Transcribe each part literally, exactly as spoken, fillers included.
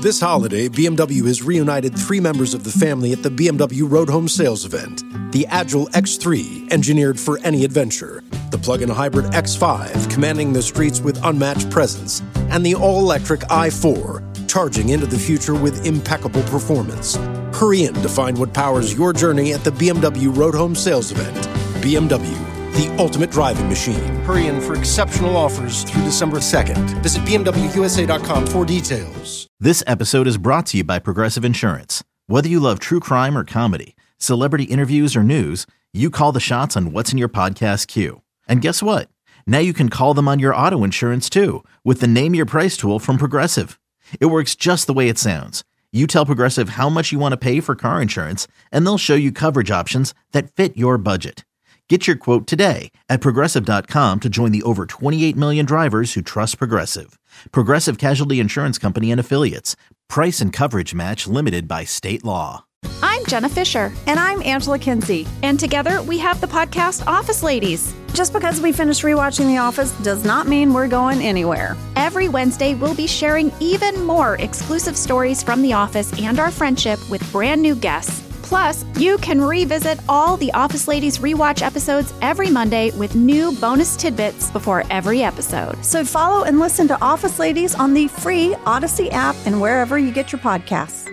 This holiday, B M W has reunited three members of the family at the B M W Road Home Sales event. The Agile X three, engineered for any adventure. The plug-in hybrid X five, commanding the streets with unmatched presence. And the all-electric i four, charging into the future with impeccable performance. Hurry in to find what powers your journey at the B M W Road Home Sales event. B M W, the ultimate driving machine. Hurry in for exceptional offers through December second. Visit B M W U S A dot com for details. This episode is brought to you by Progressive Insurance. Whether you love true crime or comedy, celebrity interviews or news, you call the shots on what's in your podcast queue. And guess what? Now you can call them on your auto insurance too with the Name Your Price tool from Progressive. It works just the way it sounds. You tell Progressive how much you want to pay for car insurance, and they'll show you coverage options that fit your budget. Get your quote today at Progressive dot com to join the over twenty-eight million drivers who trust Progressive. Progressive Casualty Insurance Company and Affiliates. Price and coverage match limited by state law. I'm Jenna Fisher. And I'm Angela Kinsey. And together we have the podcast Office Ladies. Just because we finished rewatching The Office does not mean we're going anywhere. Every Wednesday, we'll be sharing even more exclusive stories from The Office and our friendship with brand new guests. Plus, you can revisit all the Office Ladies rewatch episodes every Monday with new bonus tidbits before every episode. So follow and listen to Office Ladies on the free Odyssey app and wherever you get your podcasts.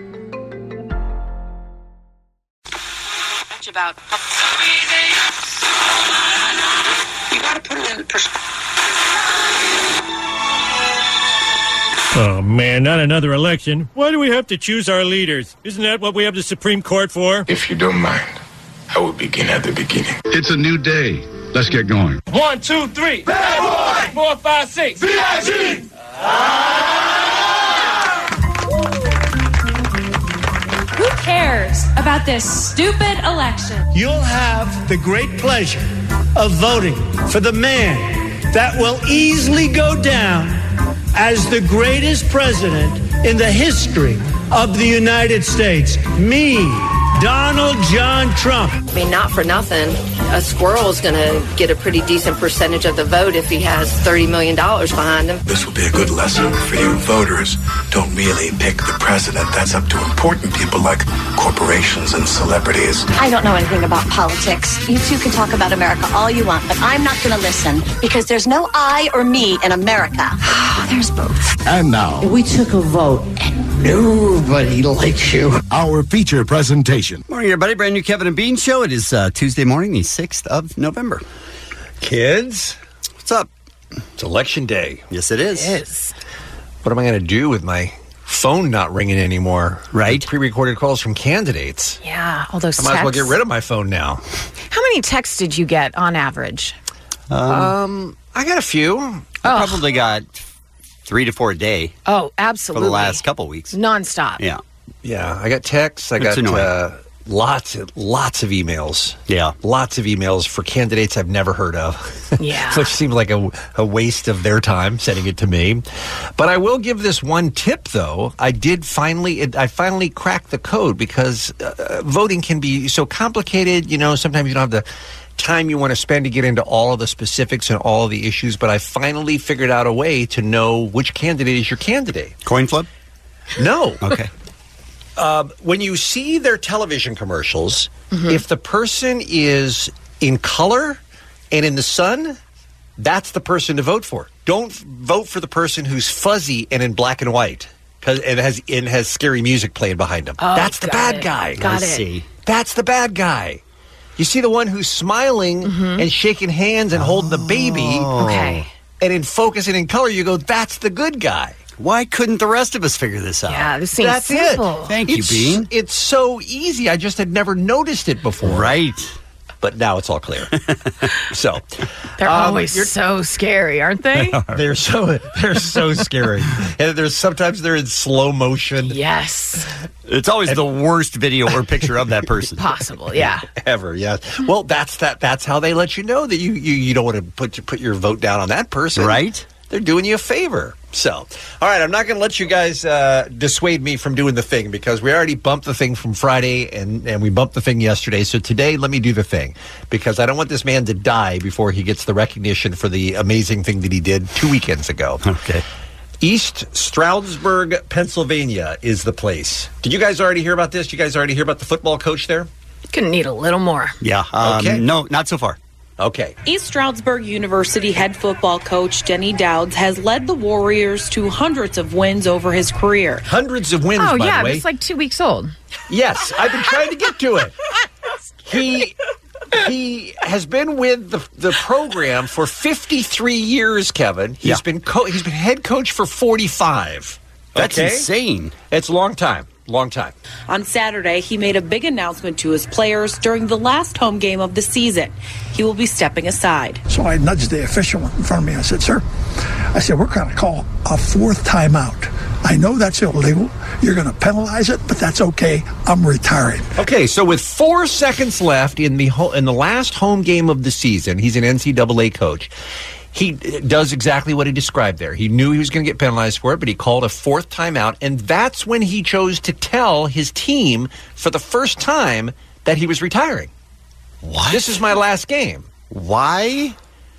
About you got to put it in perspective. Oh, man, not another election. Why do we have to choose our leaders? Isn't that what we have the Supreme Court for? If you don't mind, I will begin at the beginning. It's a new day. Let's get going. One, two, three. Bad boy! Four, five, six. B I G! Who cares about this stupid election? You'll have the great pleasure of voting for the man that will easily go down as the greatest president in the history of the United States. Me, Donald John Trump. I mean, not for nothing, a squirrel is going to get a pretty decent percentage of the vote if he has thirty million dollars behind him. This will be a good lesson for you voters. Don't merely pick the president. That's up to important people like corporations and celebrities. I don't know anything about politics. You two can talk about America all you want, but I'm not going to listen because there's no I or me in America. There's both. And now, we took a vote and nobody likes you. Our feature presentation. Morning, everybody. Brand new Kevin and Bean show. It is uh, Tuesday morning, the sixth of November. Kids, what's up? It's election day. Yes, it is. It is. What am I going to do with my phone not ringing anymore? Right. Pre-recorded calls from candidates. Yeah, all those I might texts. as well get rid of my phone now. How many texts did you get on average? Um, um I got a few. I oh. probably got three to four a day. Oh, absolutely. For the last couple weeks. Nonstop. Yeah. Yeah, I got texts. I That's got uh, lots, of, lots of emails. Yeah. Lots of emails for candidates I've never heard of. Yeah. Which seems like a, a waste of their time sending it to me. But I will give this one tip, though. I did finally, I finally cracked the code because uh, voting can be so complicated. You know, sometimes you don't have the time you want to spend to get into all of the specifics and all of the issues. But I finally figured out a way to know which candidate is your candidate. Coin flip? No. Okay. Uh, when you see their television commercials, mm-hmm. if the person is in color and in the sun, that's the person to vote for. Don't vote for the person who's fuzzy and in black and white because it has and has scary music playing behind them. Oh, that's the bad it. guy. Got I it. see. That's the bad guy. You see the one who's smiling mm-hmm. and shaking hands and holding the baby. Okay. And in focus and in color, you go, that's the good guy. Why couldn't the rest of us figure this out? Yeah, this seems That's simple. It. Thank it's, you, Bean. It's so easy. I just had never noticed it before. Right. But now it's all clear. so they're um, always so scary, aren't they? They're so they're so scary. And there's sometimes they're in slow motion. Yes. It's always and, the worst video or picture of that person possible. Yeah. Ever. Yes. Well, that's that. That's how they let you know that you you, you don't want to put put your vote down on that person. Right. They're doing you a favor. So, all right, I'm not going to let you guys uh, dissuade me from doing the thing because we already bumped the thing from Friday and, and we bumped the thing yesterday. So today, let me do the thing because I don't want this man to die before he gets the recognition for the amazing thing that he did two weekends ago. Okay. East Stroudsburg, Pennsylvania is the place. Did you guys already hear about this? Did you guys already hear about the football coach there? Gonna need a little more. Yeah. Um, Okay. No, not so far. Okay. East Stroudsburg University head football coach Denny Dowds has led the Warriors to hundreds of wins over his career. Hundreds of wins, Oh, by yeah, the way. it's like two weeks old. Yes, I've been trying to get to it. He he has been with the the program for fifty-three years, Kevin. He's Yeah. been co- he's been head coach for forty-five. That's Okay? insane. It's a long time. Long time. On Saturday, he made a big announcement to his players during the last home game of the season. He will be stepping aside. So I nudged the official in front of me. I said, sir, I said, we're going to call a fourth timeout. I know that's illegal. You're going to penalize it, but that's okay. I'm retiring. Okay, so with four seconds left in the ho- in the last home game of the season, he's an N C double A coach. He does exactly what he described there. He knew he was going to get penalized for it, but he called a fourth timeout, and that's when he chose to tell his team for the first time that he was retiring. What? This is my last game. Why?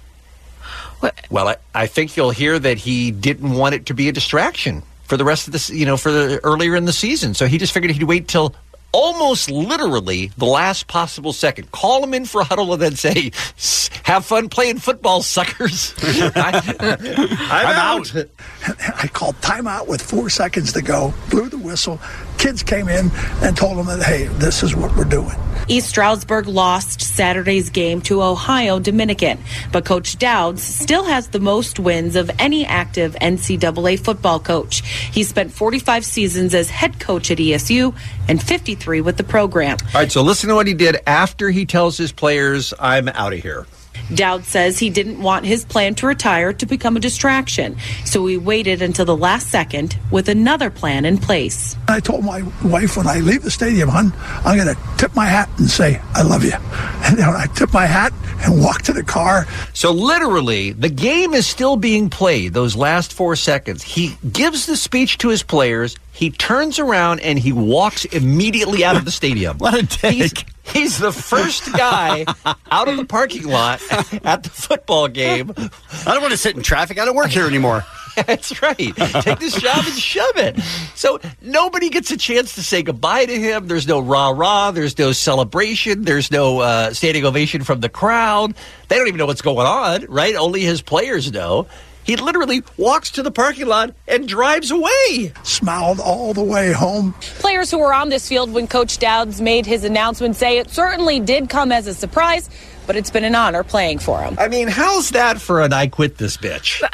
What? Well, I, I think you'll hear that he didn't want it to be a distraction for the rest of this, you know, for the earlier in the season. So he just figured he'd wait till almost literally the last possible second. Call him in for a huddle and then say, have fun playing football, suckers. I, I'm, I'm out. out. I called timeout with four seconds to go, blew the whistle. Kids came in and told them that, hey, this is what we're doing. East Stroudsburg lost Saturday's game to Ohio Dominican, but Coach Dowds still has the most wins of any active N C double A football coach. He spent forty-five seasons as head coach at E S U and fifty-three with the program. All right, so listen to what he did after he tells his players, I'm out of here. Dowd says he didn't want his plan to retire to become a distraction, so he waited until the last second with another plan in place. I told my wife when I leave the stadium, hon, I'm going to tip my hat and say, I love you. And then I tip my hat and walk to the car. So literally, the game is still being played, those last four seconds. He gives the speech to his players. He turns around and he walks immediately out of the stadium. What a dick. He's, he's the first guy out of the parking lot at the football game. I don't want to sit in traffic. I don't work here anymore. That's right. Take this job and shove it. So nobody gets a chance to say goodbye to him. There's no rah-rah. There's no celebration. There's no uh, standing ovation from the crowd. They don't even know what's going on, right? Only his players know. He literally walks to the parking lot and drives away. Smiled all the way home. Players who were on this field when Coach Dowds made his announcement say it certainly did come as a surprise, but it's been an honor playing for him. I mean, how's that for an I quit this bitch?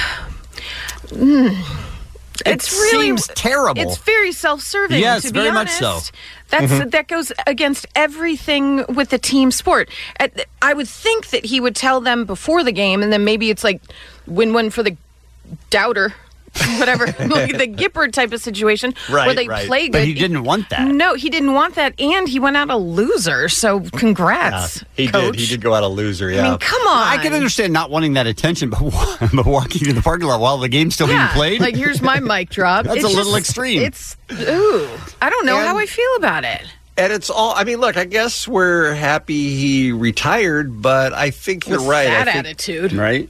Mm. It It's really seems terrible. It's very self-serving. Yes, to be very much honest. so. That's Mhm. that goes against everything with the team sport. At- I would think that he would tell them before the game, and then maybe it's like win one for the doubter, whatever, like the Gipper type of situation, Right, where they right. play good. But he didn't want that. No, he didn't want that, and he went out a loser. So congrats, he coach. did. He did go out a loser, yeah. I mean, come on. I can understand not wanting that attention, but, but walking to the parking lot while the game's still Yeah, being played? like here's my mic drop. That's It's a little just- extreme. It's ooh, I don't know And- how I feel about it. And it's all, I mean, look, I guess we're happy he retired, but I think you're With right. that I think, attitude, right?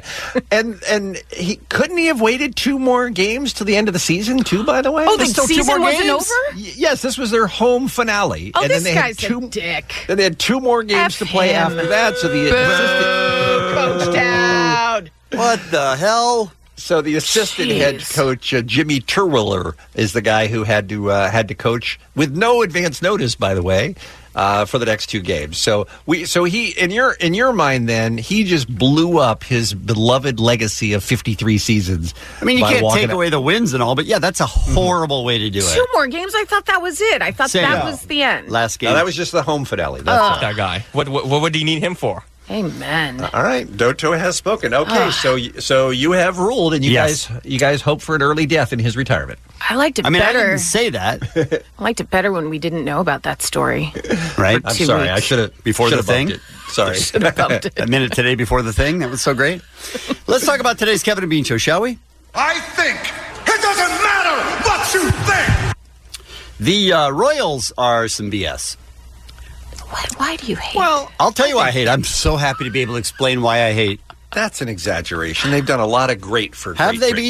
and and he couldn't he have waited two more games to the end of the season, too, by the way? Oh, the There's still two season more wasn't games? over? Y- yes, this was their home finale. Oh, and this then they guy's had two, a dick. Then they had two more games F to play him. after that. So the assistant, Coach Dowd. What the hell? So the assistant head Jeez. coach uh, Jimmy Terwiller is the guy who had to uh, had to coach with no advance notice, by the way, uh, for the next two games. So we so he in your in your mind then he just blew up his beloved legacy of fifty-three seasons. I mean, you by can't walking take out- away the wins and all, but yeah, that's a horrible way to do Two it. more games. I thought that was it. I thought Same. that No. was the end. Last game. No, that was just the home finale. That's Ugh. all. That guy. What, what what would he need him for? Amen. All right, Doto has spoken. Okay, Ugh. so y- so you have ruled, and you Yes. guys you guys hope for an early death in his retirement. I liked it I mean, I better. didn't say that, I liked it better when we didn't know about that story. right? I'm Two sorry, weeks. I should have Before the thing? Sorry. Should have bumped it. A minute today before the thing. That was so great. Let's talk about today's Kevin and Bean Show, shall we? I think it doesn't matter what you think. The uh, Royals are some B S. Why, why do you hate? Well, I'll tell you why I hate. I'm so happy to be able to explain why I hate. that's an exaggeration. They've done a lot of great for. Have Great they Britain. been?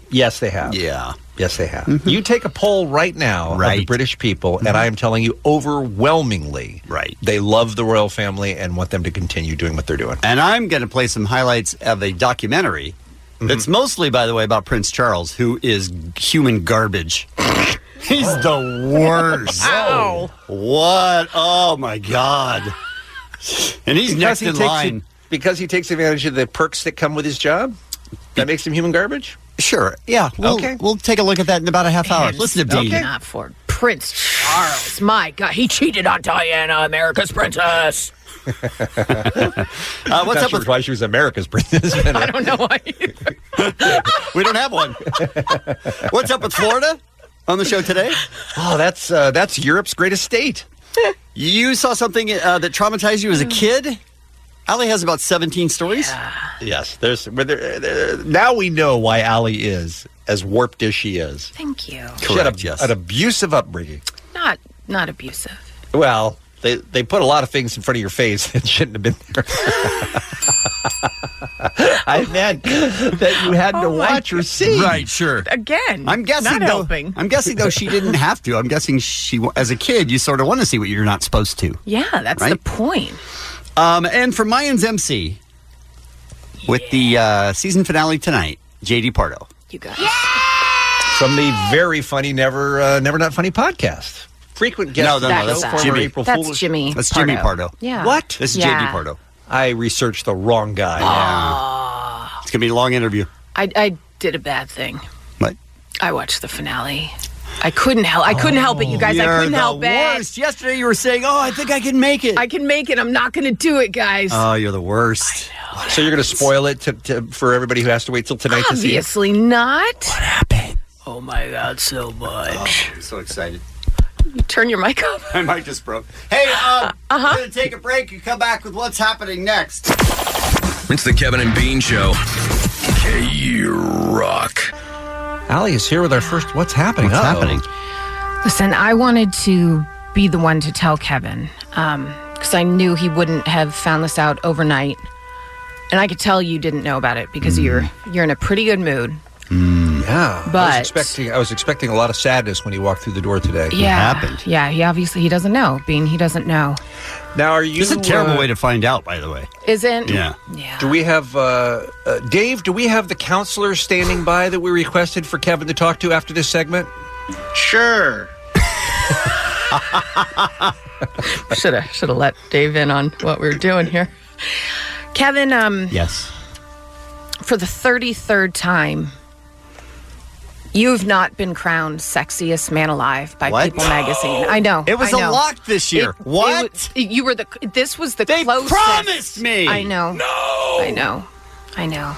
Yes, they have. Yeah. Yes, they have. Mm-hmm. You take a poll right now right. of the British people, mm-hmm. and I am telling you overwhelmingly, right. they love the royal family and want them to continue doing what they're doing. And I'm going to play some highlights of a documentary mm-hmm. that's mostly, by the way, about Prince Charles, who is human garbage. He's the worst. Wow. What? Oh, my God. And he's because next he in line. It, because he takes advantage of the perks that come with his job? That makes him human garbage? Sure. Yeah. We'll, okay. We'll take a look at that in about a half hour. And Listen to Dean. okay. Not for Prince Charles. My God, he cheated on Diana, America's princess. uh, what's up sure with why she was America's princess? I don't know why. We don't have one. What's up with Florida on the show today? Oh, that's uh, that's Europe's greatest state. You saw something uh, that traumatized you as a kid? Allie has about seventeen stories. Yeah. Yes, there's there, there, now we know why Allie is as warped as she is. Thank you. Correct, she had a, yes. an abusive upbringing. Not not abusive. Well, they they put a lot of things in front of your face that shouldn't have been there. I meant that you had oh to watch or see. Right, sure. Again, I'm guessing not though, helping. I'm guessing though she didn't have to. I'm guessing she, as a kid, you sort of want to see what you're not supposed to. Yeah, that's right? the point. Um, and for Mayans M C, with yeah. the uh, season finale tonight, J D Pardo. You guys. Yeah! From the very funny Never uh, Never Not Funny podcast. Frequent guest. No, no, no. That's, That's, Jimmy. April That's Foolish. Jimmy That's Pardo. Jimmy Pardo. Yeah. What? This is yeah. J D Pardo. I researched the wrong guy. Yeah. It's going to be a long interview. I, I did a bad thing. What? I watched the finale. I couldn't help. I couldn't oh, help it, you guys. I couldn't help worst. it. Yesterday you were saying, "Oh, I think I can make it. I can make it. I'm not going to do it, guys." Oh, you're the worst. I know. So you're going to spoil it to, to, for everybody who has to wait till tonight to see it? Obviously not. What happened? Oh my God, so much. Oh, I'm so excited. You turn your mic off. My mic just broke. Hey, um, uh-huh. we're going to take a break and come back with what's happening next. It's the Kevin and Bean Show. K-Rock. Allie is here with our first What's Happening? What's Uh-oh. happening? Listen, I wanted to be the one to tell Kevin because um, I knew he wouldn't have found this out overnight. And I could tell you didn't know about it because mm. you're you're in a pretty good mood. Mm. Yeah, but I was expecting I was expecting a lot of sadness when he walked through the door today. Yeah, what happened? Yeah, he obviously he doesn't know. Bean, he doesn't know. Now, are you? This is a terrible uh, way to find out, by the way. Isn't? Yeah. Yeah. Do we have uh, uh, Dave? Do we have the counselor standing by that we requested for Kevin to talk to after this segment? Sure. Should have should have let Dave in on what we were doing here. Kevin, um, yes. For the thirty-third time, you've not been crowned sexiest man alive by What? People magazine. I know. It was I know. a lock this year. It, what? It was, you were the. This was the they closest. promised me. I know. No. I know. I know.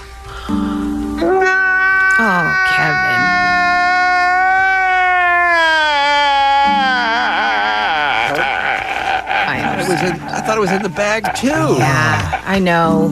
Oh, Kevin. I, it was in, I thought it was in the bag too. Yeah, I know.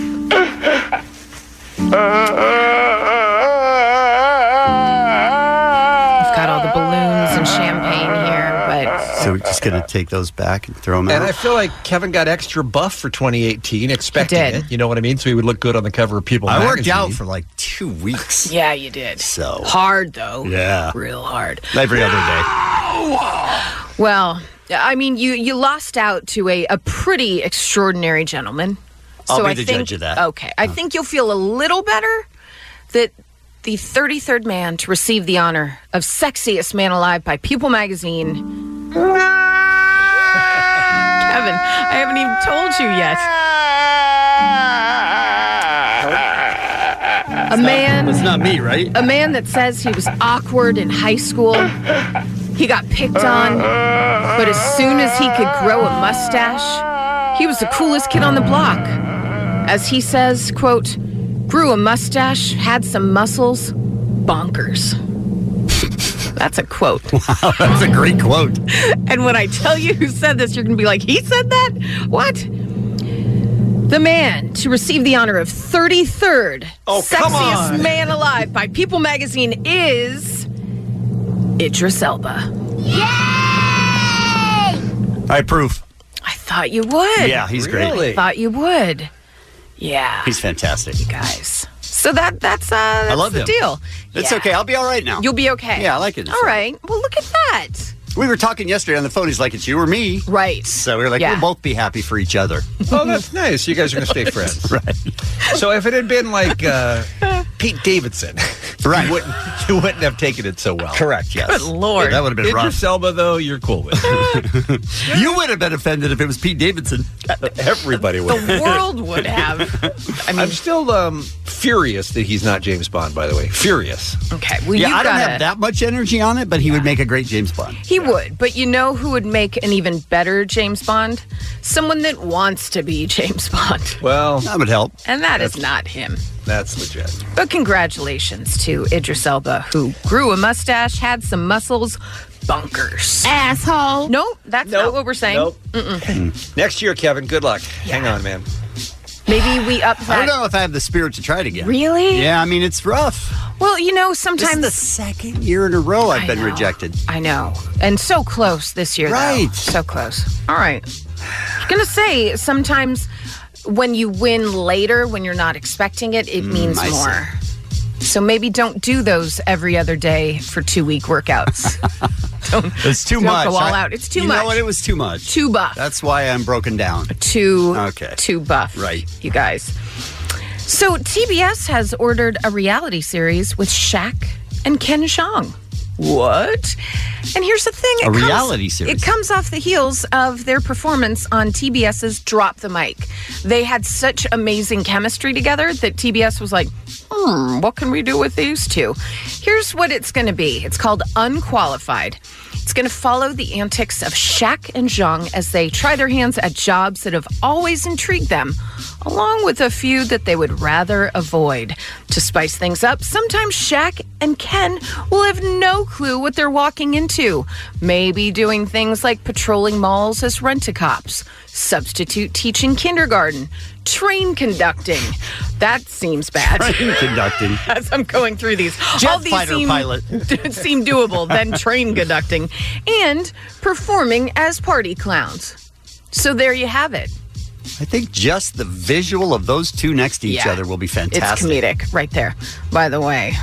I've got all the balloons and champagne here, but So we're just going to take those back and throw them out. And I feel like Kevin got extra buff for twenty eighteen, expecting He did. it. You know what I mean? So he would look good on the cover of People I magazine. worked out for like two weeks. yeah, you did. So hard though. Yeah. Real hard. Every other day. Well, I mean, you you lost out to a, a pretty extraordinary gentleman. I'll so be I the think, judge of that. Okay, I think you'll feel a little better that the thirty-third man to receive the honor of sexiest man alive by People magazine. Kevin, I haven't even told you yet. A man. It's not me, right? A man that says he was awkward in high school. He got picked on, but as soon as he could grow a mustache, he was the coolest kid on the block. As he says, quote, grew a mustache, had some muscles, bonkers. That's a quote. Wow, that's a great quote. And when I tell you who said this, you're going to be like, he said that? What? The man to receive the honor of thirty-third oh, sexiest man alive by People magazine is Idris Elba. Yay! I approve. I thought you would. Yeah, he's really? great. I thought you would. Yeah. He's fantastic. You guys. So that that's uh, that's I love the him. deal. It's Yeah. okay. I'll be all right now. You'll be okay. Yeah, I like it. All right. Well, look at that. We were talking yesterday on the phone. He's like, it's you or me. Right. So we were like, Yeah. we'll both be happy for each other. Oh, that's nice. You guys are going to stay friends. Right. So if it had been like uh, Pete Davidson, right. you, wouldn't, you wouldn't have taken it so well. Correct, yes. Good Lord. Yeah, that would have been Idris rough. Elba, though, you're cool with. You would have been offended if it was Pete Davidson. Everybody would. The world would have. I mean, I'm still um, furious that he's not James Bond, by the way. Furious. Okay. Well, yeah, you I don't gotta, have that much energy on it, but he would make a great James Bond. He would, but you know who would make an even better James Bond? Someone that wants to be James Bond. Well, that would help. And that is not him. That's legit. But congratulations to Idris Elba, who grew a mustache, had some muscles, bunkers. Asshole. No, that's not what we're saying. Nope. Mm-mm. Next year, Kevin, good luck. Hang on, man. Maybe we up I that. don't know if I have the spirit to try it again. Really? Yeah, I mean, it's rough. Well, you know, This sometimes. is the second year in a row I've I been know. rejected. I know. And so close this year, though. Right. So close. All right. I was going to say, sometimes when you win later, when you're not expecting it, it means I see. more. So maybe don't do those every other day for two-week workouts. don't, It's too don't much. go all I- out. It's too you much. know what? It was too much. Too buff. That's why I'm broken down. Too, Okay. too buff. Right. You guys. So T B S has ordered a reality series with Shaq and Ken Jeong. What? And here's the thing. A reality series. It comes off the heels of their performance on TBS's Drop the Mic. They had such amazing chemistry together that T B S was like, hmm, what can we do with these two? Here's what it's going to be. It's called Unqualified. It's going to follow the antics of Shaq and Jeong as they try their hands at jobs that have always intrigued them, along with a few that they would rather avoid. To spice things up, sometimes Shaq and Ken will have no clue what they're walking into. Maybe doing things like patrolling malls as rent-a-cops, substitute teaching kindergarten, train conducting. That seems bad. Train conducting. As I'm going through these. Jet All these fighter seem, pilot. seem doable, then train conducting, and performing as party clowns. So there you have it. I think just the visual of those two next to each Yeah. other will be It's fantastic. comedic right there. By the way,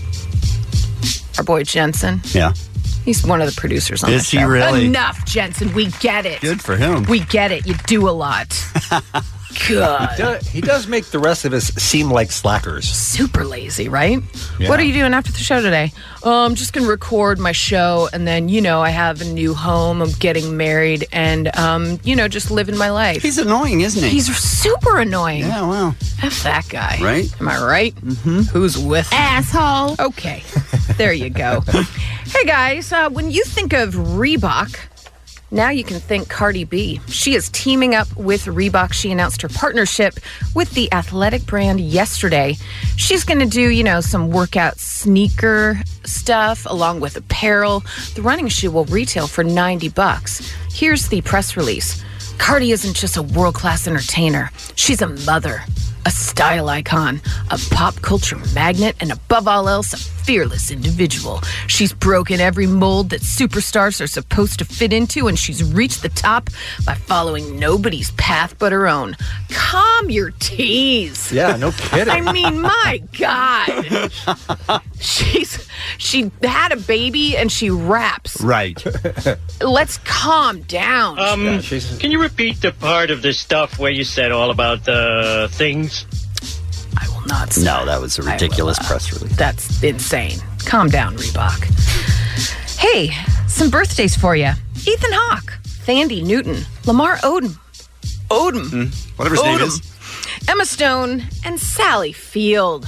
our boy Jensen, Yeah. he's one of the producers on Is the show. he really? Enough, Jensen. We get it. Good for him. We get it. You do a lot. He God. does, he does make the rest of us seem like slackers. Super lazy, right? Yeah. What are you doing after the show today? Oh, I'm just going to record my show, and then, you know, I have a new home. I'm getting married, and, um, you know, just living my life. He's annoying, isn't he? He's super annoying. Yeah, well. F that guy. Right? Am I right? Mm-hmm. Who's with him? Asshole. Okay. There you go. Hey, guys, uh, when you think of Reebok, now you can think Cardi B. She is teaming up with Reebok. She announced her partnership with the athletic brand yesterday. She's going to do, you know, some workout sneaker stuff along with apparel. The running shoe will retail for ninety bucks. Here's the press release. Cardi isn't just a world-class entertainer. She's a mother, a style icon, a pop culture magnet, and above all else, a fearless individual. She's broken every mold that superstars are supposed to fit into, and she's reached the top by following nobody's path but her own. Calm your tease. Yeah, no kidding. I mean, my God. She's she had a baby and she raps. Right. Let's calm down. Um, Yeah, she's- can you repeat the part of the stuff where you said all about the things? I will not say. No, that was a ridiculous I will, uh, press release. That's insane. Calm down, Reebok. Hey, some birthdays for you. Ethan Hawke, Thandie Newton, Lamar Odom, Odom, Mm, whatever his name Odom, is. Emma Stone, and Sally Field.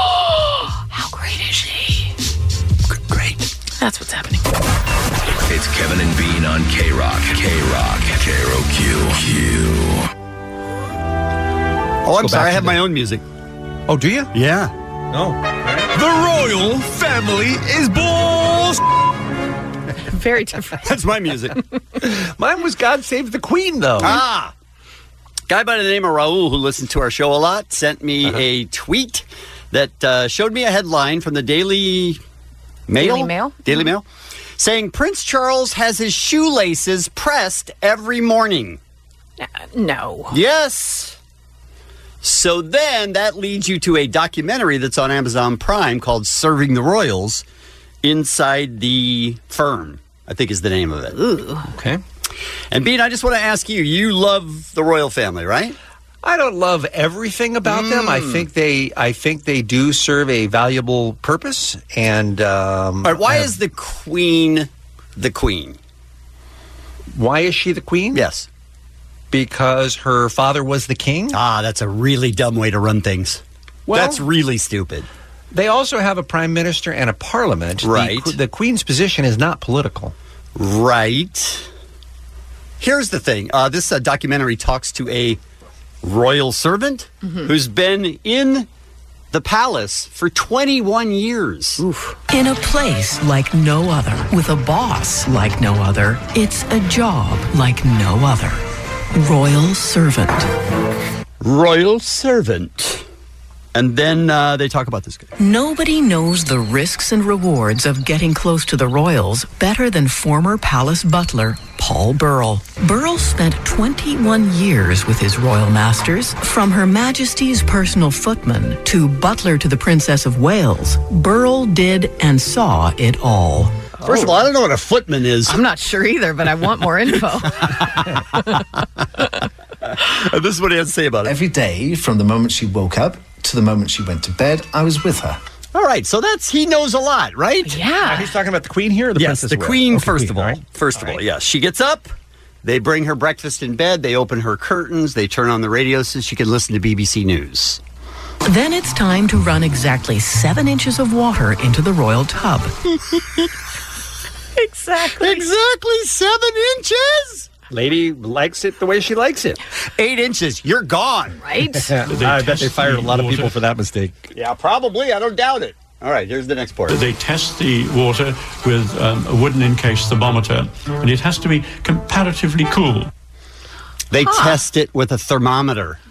How great is she? Great. That's what's happening. It's Kevin and Bean on K-Rock. K-Rock. K R O Q. Q. Oh, I'm Go sorry. back I have to my the- own music. Oh, do you? Yeah. No. The royal family is balls. Very different. That's my music. Mine was God Save the Queen, though. Ah. Guy by the name of Raul, who listens to our show a lot, sent me Uh-huh. a tweet that uh, showed me a headline from the Daily Mail. Daily Mail? Daily Mail. Saying Prince Charles has his shoelaces pressed every morning. No. Yes. So then that leads you to a documentary that's on Amazon Prime called Serving the Royals Inside the Firm, I think is the name of it. Ooh. Okay. And Bean, I just want to ask you, you love the royal family, right? I don't love everything about mm. them. I think they, I think they do serve a valuable purpose. And um, All right, why uh, is the Queen the Queen? Why is she the Queen? Yes, because her father was the king. Ah, that's a really dumb way to run things. Well, that's really stupid. They also have a prime minister and a parliament. Right. The, the Queen's position is not political. Right. Here's the thing. Uh, this uh, documentary talks to a royal servant mm-hmm. who's been in the palace for twenty-one years. Oof. In a place like no other, with a boss like no other, it's a job like no other. Royal servant. Royal servant. And then uh, they talk about this guy. Nobody knows the risks and rewards of getting close to the royals better than former palace butler Paul Burrell. Burrell spent twenty-one years with his royal masters. From Her Majesty's personal footman to butler to the Princess of Wales, Burrell did and saw it all. First of all, I don't know what a footman is. I'm not sure either, but I want more info. This is what he has to say about it. Every day, from the moment she woke up to the moment she went to bed, I was with her. All right, so that's he knows a lot, right? Yeah. Uh, he's talking about the Queen here or the yes, Princess the of Wales? Queen, Okay, first Queen, of all. right? First all of all, right. yes. She gets up, they bring her breakfast in bed, they open her curtains, they turn on the radio so she can listen to B B C News. Then it's time to run exactly seven inches of water into the royal tub. Exactly. Exactly seven inches? Lady likes it the way she likes it. Eight inches, you're gone. Right? I bet they fired a lot of people for that mistake. Yeah, probably. I don't doubt it. All right, here's the next part. They test the water with um, a wooden encased thermometer, and it has to be comparatively cool. They huh. test it with a thermometer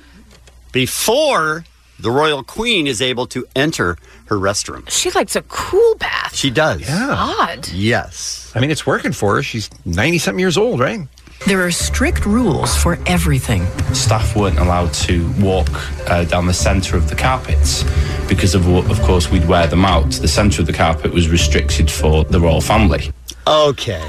before the royal queen is able to enter her restroom. She likes a cool bath. She does. Yeah. Odd. Yes. I mean, it's working for her. She's ninety-something years old, right? There are strict rules for everything. Staff weren't allowed to walk uh, down the centre of the carpets because, of, of course, we'd wear them out. The centre of the carpet was restricted for the royal family. Okay.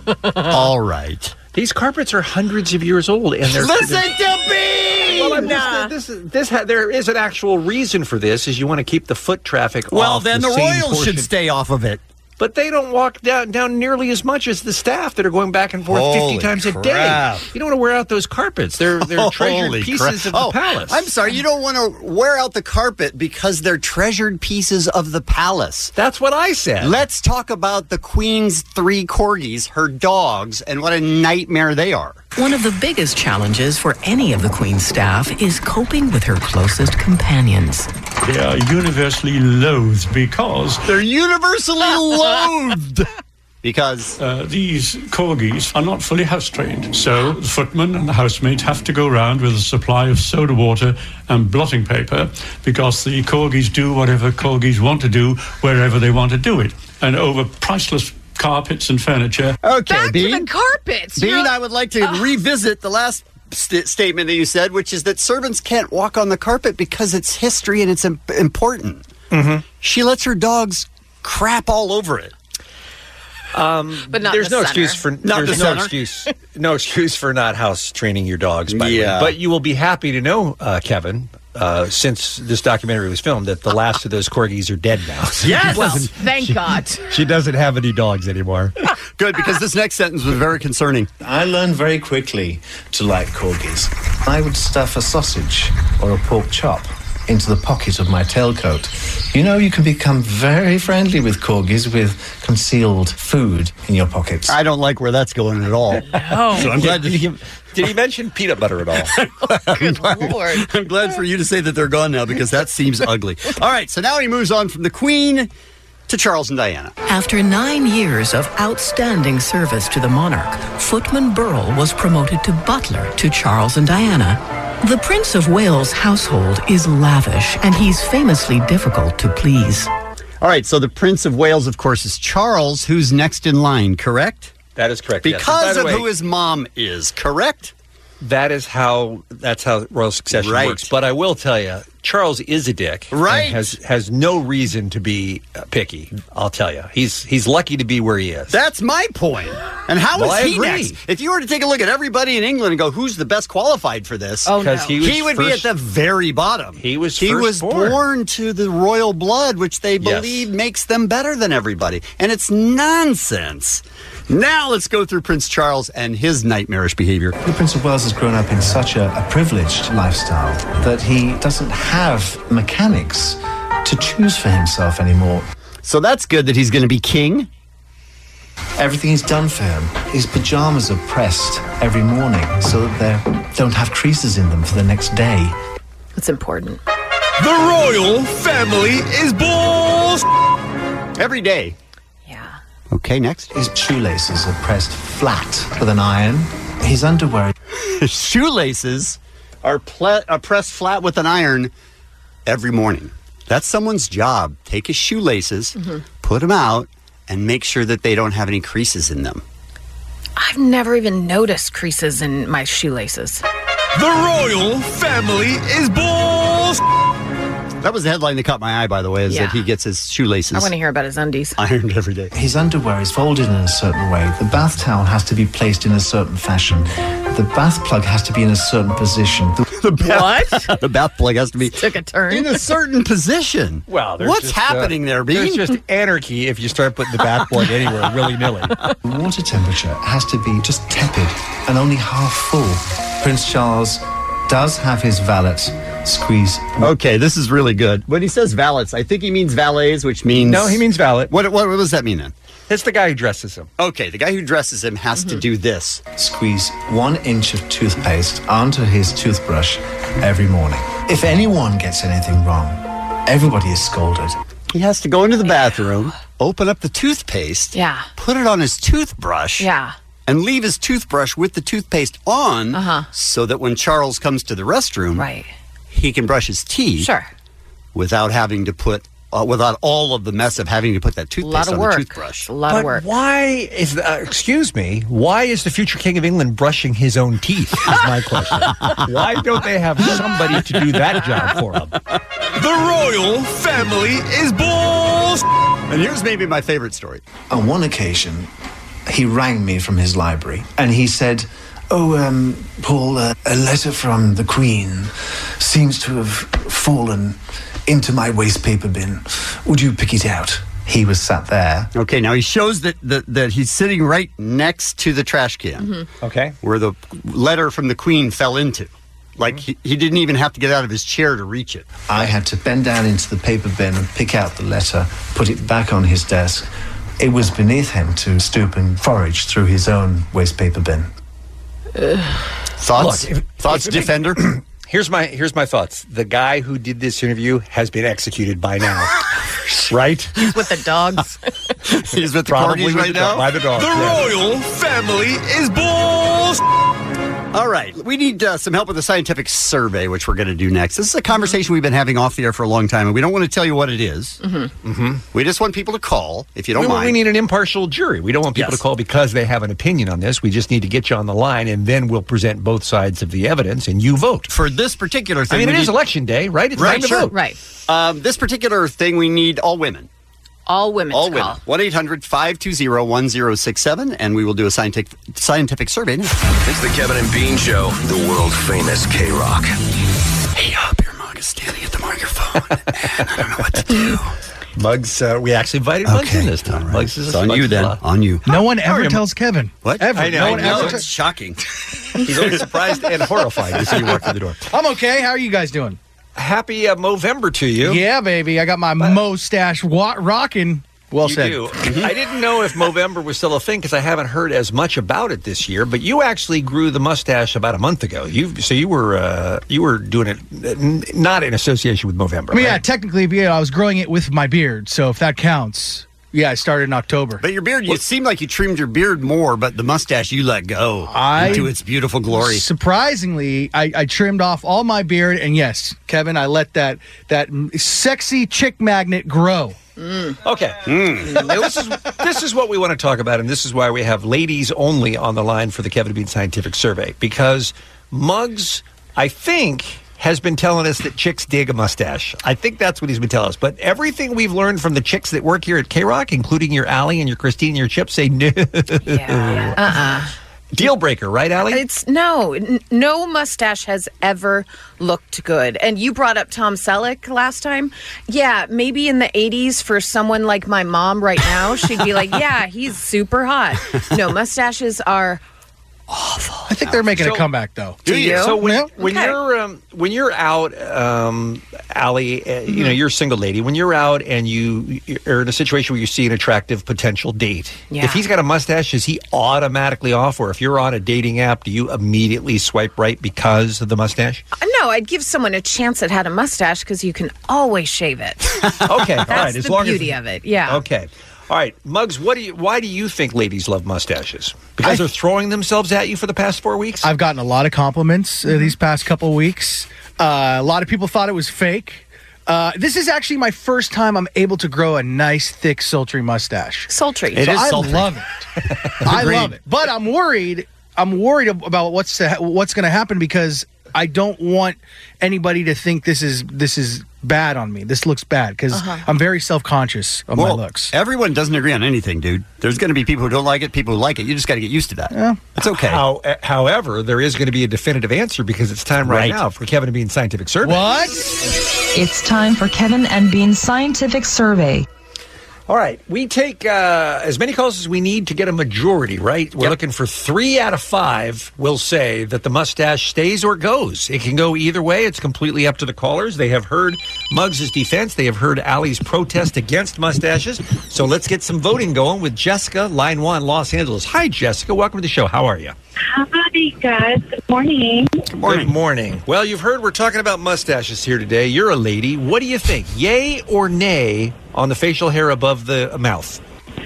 All right. These carpets are hundreds of years old, and they're listen they're, to me. Well, I'm nah. this, this, this ha, there is an actual reason for this. Is you want to keep the foot traffic well, off. Well, then the, the same royals portion. should stay off of it. But they don't walk down, down nearly as much as the staff that are going back and forth Holy fifty times a crap. day. You don't want to wear out those carpets. They're they're treasured Holy pieces crap. of oh, the palace. I'm sorry, you don't want to wear out the carpet because they're treasured pieces of the palace. That's what I said. Let's talk about the Queen's three corgis, her dogs, and what a nightmare they are. One of the biggest challenges for any of the Queen's staff is coping with her closest companions. They are universally loathed because... They're universally loathed! Because? Uh, these corgis are not fully house-trained. So the footman and the housemaid have to go around with a supply of soda water and blotting paper because the corgis do whatever corgis want to do wherever they want to do it. And over priceless carpets and furniture. Okay, Back Bean. to the carpets. Bean, You're... I would like to uh... revisit the last st- statement that you said, which is that servants can't walk on the carpet because it's history and it's im- important. Mm-hmm. She lets her dogs crap all over it. Um, but not there's the no center. excuse for Not there's the no center. excuse no excuse for not house training your dogs. By Yeah. the way. But you will be happy to know, uh, Kevin, uh, since this documentary was filmed, that the last of those corgis are dead now. So Yes! she doesn't- Thank she- God. She doesn't have any dogs anymore. Good, because this next sentence was very concerning. I learned very quickly to like corgis. I would stuff a sausage or a pork chop into the pocket of my tailcoat. You know, you can become very friendly with corgis with concealed food in your pockets. I don't like where that's going at all. No. So I'm glad to... Did he, did he mention peanut butter at all? Good Lord. I'm glad for you to say that they're gone now because that seems ugly. All right, so now he moves on from the Queen to Charles and Diana. After nine years of outstanding service to the monarch, Footman Burrell was promoted to butler to Charles and Diana. The Prince of Wales' household is lavish, and he's famously difficult to please. All right, so the Prince of Wales, of course, is Charles, who's next in line, correct? That is correct. yes. And by Because the of way, who his mom is, correct? that is how that's how royal succession Right. works. But I will tell you, Charles is a dick. Right. And has has no reason to be uh, picky. I'll tell you, he's he's lucky to be where he is. That's my point. And how is Well, I he agree. next? If you were to take a look at everybody in England and go, who's the best qualified for this? Oh, no. he, was He would be at first- the very bottom. He was He first was born. born to the royal blood, which they Yes. believe makes them better than everybody. And it's nonsense. Now let's go through Prince Charles and his nightmarish behavior. The Prince of Wales has grown up in such a, a privileged lifestyle that he doesn't have mechanics to choose for himself anymore. So that's good that he's going to be king. Everything is done for him. His pajamas are pressed every morning so that they don't have creases in them for the next day. It's important. The royal family is balls. Every day. Yeah. Okay, next. His shoelaces are pressed flat with an iron. His underwear. His shoelaces are, ple- are pressed flat with an iron every morning. That's someone's job. Take his shoelaces, Mhm. put them out, and make sure that they don't have any creases in them. I've never even noticed creases in my shoelaces. The royal family is balls. That was the headline that caught my eye, by the way, is Yeah. that he gets his shoelaces I want to hear about his undies. ironed every day. His underwear is folded in a certain way. The bath towel has to be placed in a certain fashion. The bath plug has to be in a certain position. The bath, What? the bath plug has to be Took a turn. in a certain position. Well, there's what's just, happening uh, there, Bean? There's just anarchy if you start putting the bath plug anywhere willy-nilly. The water temperature has to be just tepid and only half full. Prince Charles does have his valet squeeze. Okay, this is really good. When he says valets, I think he means valets, which means... No, he means valet. What, what, what does that mean then? It's the guy who dresses him. Okay, the guy who dresses him has to do this. Squeeze one inch of toothpaste onto his toothbrush every morning. If anyone gets anything wrong, everybody is scolded. He has to go into the bathroom, open up the toothpaste, Yeah. put it on his toothbrush, Yeah. and leave his toothbrush with the toothpaste on Uh-huh. so that when Charles comes to the restroom, Right. he can brush his teeth Sure. without having to put, uh, without all of the mess of having to put that A toothpaste lot of on work. the toothbrush. A lot but of work. why is the, uh, excuse me, why is the future king of England brushing his own teeth, is my question. Why don't they have somebody to do that job for him? The royal family is balls. And here's maybe my favorite story. On one occasion, he rang me from his library and he said, "Oh, um, Paul, uh, a letter from the Queen seems to have fallen into my waste paper bin. Would you pick it out?" He was sat there. Okay, now he shows that, that, that he's sitting right next to the trash can Mm-hmm. Okay. where the letter from the Queen fell into. Like, he, he didn't even have to get out of his chair to reach it. I had to bend down into the paper bin and pick out the letter, put it back on his desk. It was beneath him to stoop and forage through his own waste paper bin. Thoughts? Look, if- Thoughts, if- Defender? Here's my here's my thoughts. The guy who did this interview has been executed by now, right? He's with the dogs. He's with the Probably corgis with right the now? dog- by the dog. The yeah. royal family is balls. All right. We need uh, some help with a scientific survey, which we're going to do next. This is a conversation we've been having off the air for a long time, and we don't want to tell you what it is. Mm-hmm. Mm-hmm. We just want people to call, if you don't we, mind. we need an impartial jury. We don't want people Yes. to call because they have an opinion on this. We just need to get you on the line, and then we'll present both sides of the evidence, and you vote. For this particular thing, I mean, we it is need- election day, right? It's Right, time to sure. vote. Right. Um, this particular thing, we need all women. All women All to women. call. one eight hundred five two zero one zero six seven, and we will do a scientific scientific survey now. It's the Kevin and Bean Show, the world famous K Rock. Hey, uh, Beer Mug is standing at the microphone, and I don't know what to do. Muggs, uh, we actually invited Muggs in this time. Muggs is It's on you then. On you. No one ever Sorry, I'm- tells Kevin. What? Ever. I know, no I one know. ever It's tells. shocking. He's always surprised and horrified to see you walk through the door. I'm okay. How are you guys doing? Happy uh, Movember to you. Yeah, baby. I got my mustache wa- rocking. Well You said. do. I didn't know if Movember was still a thing because I haven't heard as much about it this year. But you actually grew the mustache about a month ago. You so you were uh, you were doing it n- not in association with Movember. I mean, yeah, right? technically, yeah, I was growing it with my beard, so if that counts, yeah, I started in October. But your beard, you seem like you trimmed your beard more, but the mustache you let go I- into its beautiful glory. Surprisingly, I, I trimmed off all my beard, and yes, Kevin, I let that that sexy chick magnet grow. Okay. this is this is what we want to talk about, and this is why we have ladies only on the line for the Kevin and Bean Scientific Survey, because Muggs, I think, has been telling us that chicks dig a mustache. I think that's what he's been telling us. But everything we've learned from the chicks that work here at K-Rock, including your Allie and your Christine and your Chip, say no. Yeah. Uh-uh. Deal breaker, right, Allie? It's no, n- no mustache has ever looked good. And you brought up Tom Selleck last time. Yeah, maybe in the eighties for someone like my mom right now, she'd be like, yeah, he's super hot. No, mustaches are awful. I think they're making So- a comeback, though. Do you? So when, Yeah. when Okay. you're um, when you're out, um, Allie, uh, you know, you're a single lady. When you're out and you are in a situation where you see an attractive potential date, Yeah. if he's got a mustache, is he automatically off? Or if you're on a dating app, do you immediately swipe right because of the mustache? No, I'd give someone a chance that had a mustache because you can always shave it. Okay, all That's right. As the long beauty as, of it. Yeah. Okay. All right, Muggs. What do you? Why do you think ladies love mustaches? Because I- they're throwing themselves at you for the past four weeks. I've gotten a lot of compliments uh, these past couple weeks. Uh, a lot of people thought it was fake. Uh, this is actually my first time I'm able to grow a nice, thick, sultry mustache. Sultry. It So is I sultry. love it. I Agreed. love it. But I'm worried. I'm worried ab- about what's to ha- what's going to happen because I don't want anybody to think this is this is bad on me. This looks bad because Uh-huh. I'm very self conscious of Well, my looks. everyone doesn't agree on anything, dude. There's going to be people who don't like it, people who like it. You just got to get used to that. Yeah. It's okay. How, uh, however, there is going to be a definitive answer because it's time right, Right. now for Kevin and Bean's scientific survey. What? It's time for Kevin and Bean's scientific survey. All right, we take uh, as many calls as we need to get a majority, right? We're Yep. looking for three out of five will say that the mustache stays or goes. It can go either way. It's completely up to the callers. They have heard Muggs' defense. They have heard Allie's protest against mustaches. So let's get some voting going with Jessica, line one, Los Angeles. Hi, Jessica. Welcome to the show. How are you? Hi, guys. Good morning. Good morning. Good morning. Well, you've heard we're talking about mustaches here today. You're a lady. What do you think? Yay or nay on the facial hair above the mouth?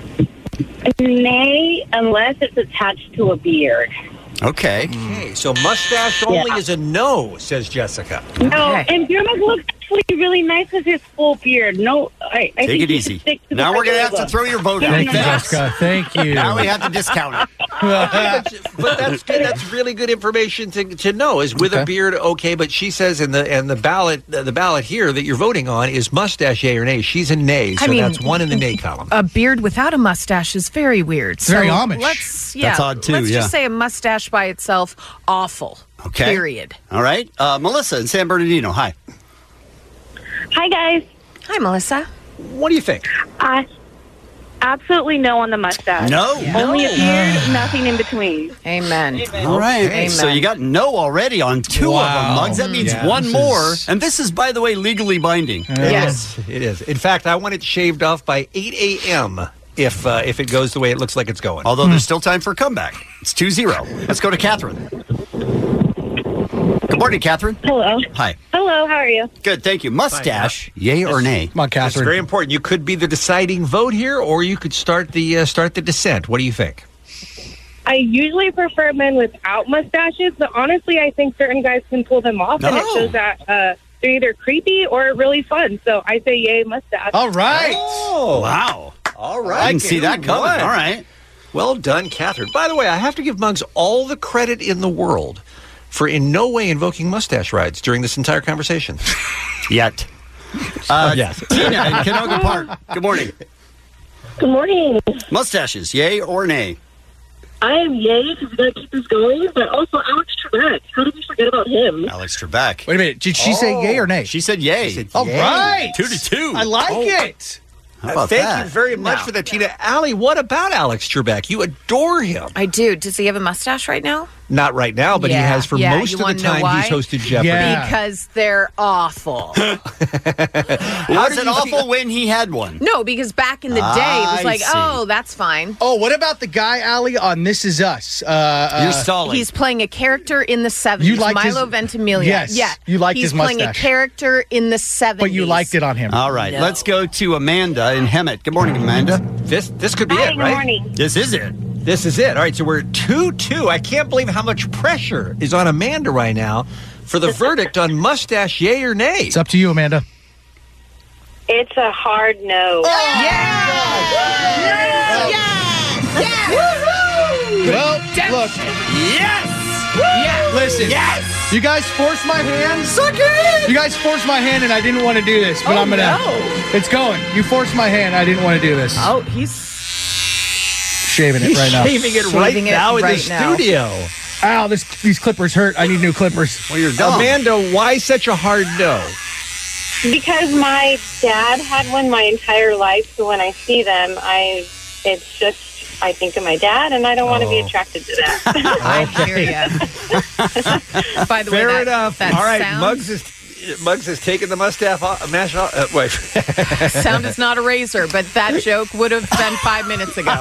Nay, unless it's attached to a beard. Okay. Okay, so mustache only Yeah. is a no, says Jessica. No, and beard must look actually really nice with his full beard. No, I, I Take think it he easy. should stick to the Now we're going to regular have to look. throw your vote out. Thank you, Thanks. Jessica. Thank you. Now we have to discount it. but, but that's good. That's really good information to, to know. Is with a Okay. beard okay? But she says in the and the ballot the ballot here that you're voting on is mustache yay or nay. She's a nay, so I mean- that's one in the nay column. A beard without a mustache is very weird. It's very so Amish. Let's, yeah, That's odd, too, Let's yeah. just say a mustache by itself, awful. Okay. Period. All right. Uh, Melissa in San Bernardino. Hi. Hi, guys. Hi, Melissa. What do you think? Uh, absolutely no on the mustache. No. Only a beard, nothing in between. Amen. All right. Amen. So you got no already on two of them, Wow. Muggs. That means Yeah, one this more. is- And this is, by the way, legally binding. It Yes. is. It is. In fact, I want it shaved off by eight a.m. if uh, if it goes the way it looks like it's going. Although there's still time for a comeback. It's two zero. Let's go to Catherine. Good morning, Catherine. Hello. Hi. Hello, how are you? Good, thank you. Mustache, yay or nay? Come on, It's Catherine. very important. You could be the deciding vote here, or you could start the uh, start the dissent. What do you think? I usually prefer men without mustaches, but honestly, I think certain guys can pull them off, and it Oh. shows that uh, they're either creepy or really fun. So I say yay, mustache. All right. Oh, Wow. all right. I didn't see that Good coming. one. All right. Well done, Catherine. By the way, I have to give Muggs all the credit in the world for in no way invoking mustache rides during this entire conversation. Yet. Uh, yes. Tina in Canoga Park. Good morning. Good morning. Mustaches, yay or nay? I am yay because we got to keep this going, but also Alex Trebek. How did we forget about him? Alex Trebek. Wait a minute. Did she say yay or nay? She said yay. She said All yay. right. Two to two. I like Oh. it. How about Thank that? you very much No. for that, Tina. Allie, what about Alex Trebek? You adore him. I do. Does he have a mustache right now? Not right now, but he Yeah, has for yeah. most You of the wanna know time why? he's hosted Jeopardy. Yeah. Because they're awful. Was it awful when he had one? No, because back in the day, it I was like, see. oh, that's fine. Oh, what about the guy, Allie, on This Is Us? Uh, uh, You're stalling. He's playing a character in the seventies. You liked his- Milo Ventimiglia. Yes, yeah. you liked He's his playing a mustache. character in the seventies. but you liked it on him. All right. No. Let's go to Amanda in Hemet. Good morning, Amanda. This this could be Hi, it, good right? morning. This is it. This is it. All right, so we're two two. I can't believe how much pressure is on Amanda right now for the verdict on mustache, yay or nay. It's up to you, Amanda. It's a hard no. Well, look, Yes! Yeah. Listen. Yes. You guys forced my hand. Suck it. You guys forced my hand, and I didn't want to do this, but Oh, I'm gonna. no. It's going. You forced my hand. I didn't want to do this. Oh, he's shaving it He's right now. shaving it right Shaving it now in right the now. studio. Ow! This these clippers hurt. I need new clippers. Well, you're dumb. Amanda, why such a hard no? Because my dad had one my entire life, so when I see them, I it's just I think of my dad, and I don't want to be Oh. attracted to that. I hear you. By the Fair way, that, enough. that All right, sound, Muggs is Muggs has taken the mustache off. Mash off. Uh, wait. sound is not a razor, but that joke would have been five minutes ago.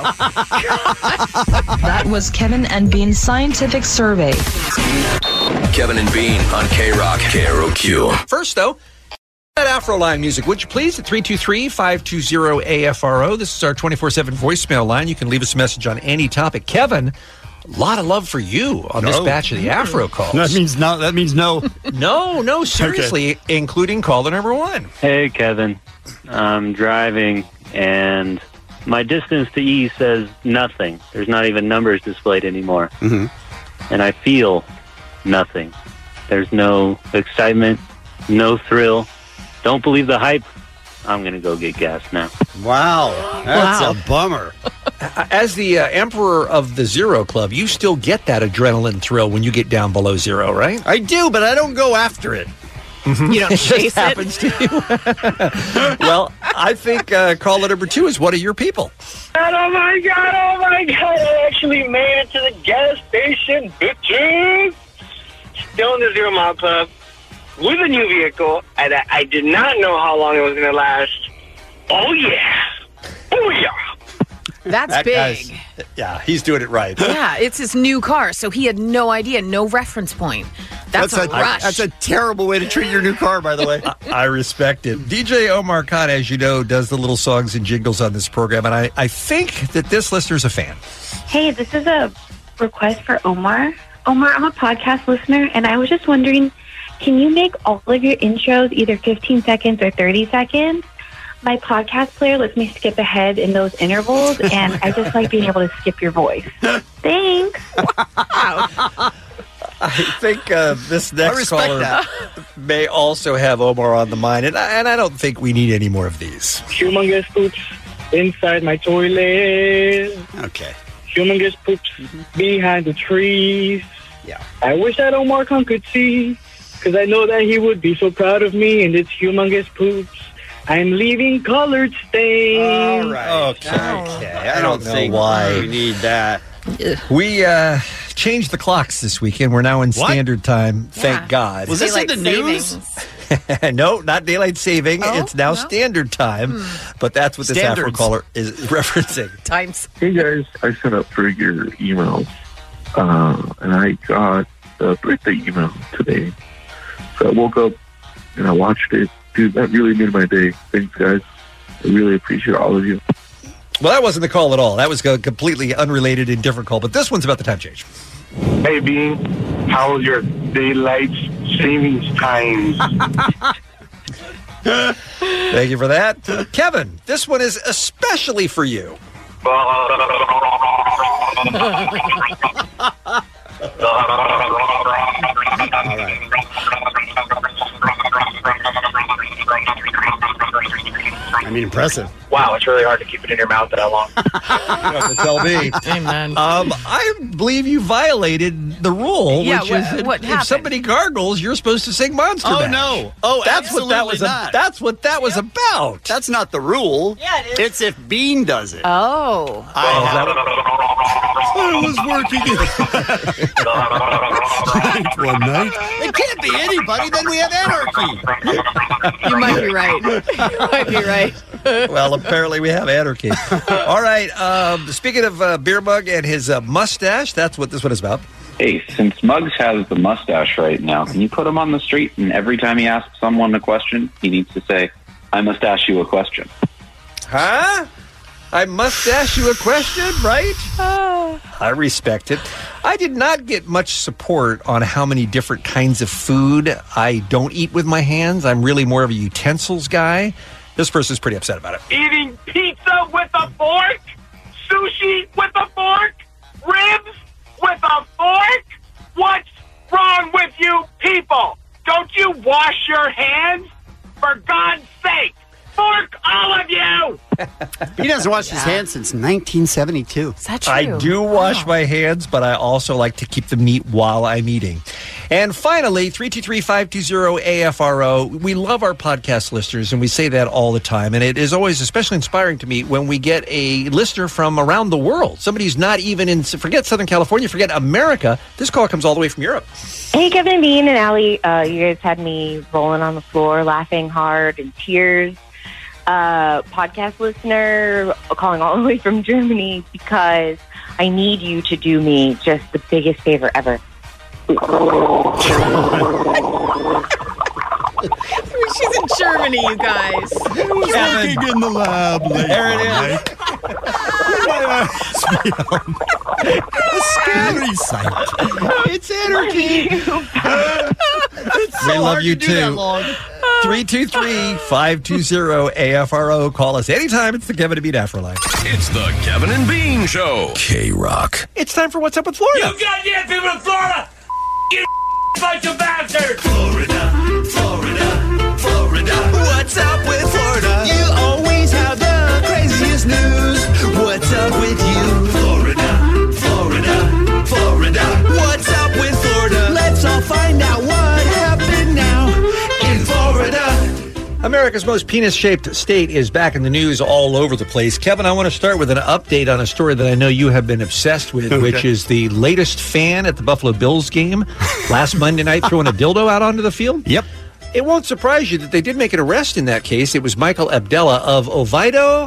That was Kevin and Bean's scientific survey. Kevin and Bean on K-Rock, K R O Q. First, though, that Afro line music, would you please? At three two three, five two zero, A F R O. This is our twenty-four seven voicemail line. You can leave us a message on any topic. Kevin, a lot of love for you on this No. batch of the Afro calls. That means no. That means no. No, no, seriously, including caller number one. Hey, Kevin. I'm driving, and my distance to E says nothing. There's not even numbers displayed anymore. Mm-hmm. And I feel nothing. There's no excitement, no thrill. Don't believe the hype. I'm going to go get gas now. Wow, that's Wow. a bummer. As the uh, emperor of the Zero Club, you still get that adrenaline thrill when you get down below zero, right? I do, but I don't go after it. You don't It chase just happens to you. Well, I think uh, caller number two is one of your people. Oh my god, oh my god, I actually made it to the gas station, bitches! Still in the Zero Mile Club, with a new vehicle, and I, I did not know how long it was going to last. Oh yeah! Oh yeah! That's That big. guy's- Yeah, he's doing it right. Yeah, it's his new car, so he had no idea, no reference point. That's, a, rush. That's a terrible way to treat your new car, by the way. I respect it. D J Omar Khan, as you know, does the little songs and jingles on this program, and I, I think that this listener's a fan. Hey, this is a request for Omar. Omar, I'm a podcast listener, and I was just wondering, can you make all of your intros either fifteen seconds or thirty seconds? My podcast player lets me skip ahead in those intervals, and I just like being able to skip your voice. Thanks. I think uh, this next respect caller that. may also have Omar on the mind, and I, and I don't think we need any more of these. Humongous poops inside my toilet. Okay. Humongous poops behind the trees. Yeah. I wish that Omar Khan could see, because I know that he would be so proud of me and its humongous poops. I'm leaving colored stains. All right. Okay. Okay. I don't know think why. we need that. We uh, changed the clocks this weekend. We're now in What? standard time, thank Yeah. God. Was this in the Daylight news? savings. No, not daylight saving. Oh, it's now no? standard time, but that's what this Afro Standards. caller is referencing. Times. Hey guys, I set up for your emails, uh, and I got a birthday email today. So I woke up and I watched it. Dude, that really made my day. Thanks, guys. I really appreciate all of you. Well, that wasn't the call at all. That was a completely unrelated and different call, but this one's about the time change. Hey, Bean, how was your daylight savings times? Thank you for that. Kevin, this one is especially for you. I mean, impressive. Wow, it's really hard to keep it in your mouth that long. You don't have to tell me. Amen. Um, I believe you violated the rule, Yeah, which wha- is that what if happened? somebody gargles, you're supposed to sing Monster Oh, Mash. no. Oh, that's what that was. absolutely not. A, that's what that was about. That's not the rule. Yeah, it is. It's if Bean does it. Oh. I was working it one night. It can't be anybody. Then we have anarchy. You might be right. You might be right. Well, apparently we have anarchy. All right. Um, speaking of uh, Beer Mug and his uh, mustache, that's what this one is about. Hey, since Muggs has the mustache right now, can you put him on the street and every time he asks someone a question, he needs to say, I must ask you a question. Huh? I must ask you a question, right? I respect it. I did not get much support on how many different kinds of food I don't eat with my hands. I'm really more of a utensils guy. This person's pretty upset about it. Eating pizza with a fork? Sushi with a fork? Ribs with a fork? What's He doesn't wash his hands since nineteen seventy-two. Is that I do wash my hands, but I also like to keep them neat while I'm eating. And finally, three two three, five two zero, A F R O. We love our podcast listeners, and we say that all the time. And it is always especially inspiring to me when we get a listener from around the world. Somebody who's not even in, forget Southern California, forget America. This call comes all the way from Europe. Hey, Kevin and Bean and Allie. Uh, you guys had me rolling on the floor, laughing hard in tears. Uh, podcast listener calling all the way from Germany because I need you to do me just the biggest favor ever. She's in Germany, you guys. He's working in the lab. There it is. A scary sight. It's anarchy. It's so we love hard you to do that too. long. three two three, five two zero, A F R O. Call us anytime. It's the Kevin and Bean Afterlife. It's the Kevin and Bean Show. K-Rock. It's time for What's Up with Florida. You goddamn people in Florida! You bunch of bastards! Florida, Florida, Florida. What's up with Florida? You always have the craziest news. What's up with you? Florida, Florida, Florida. What's up with Florida? Let's all find out what happened now in Florida. America's most penis-shaped state is back in the news all over the place. Kevin, I want to start with an update on a story that I know you have been obsessed with, Okay. which is the latest fan at the Buffalo Bills game last Monday night throwing a dildo out onto the field. Yep. It won't surprise you that they did make an arrest in that case. It was Michael Abdella of Oviedo,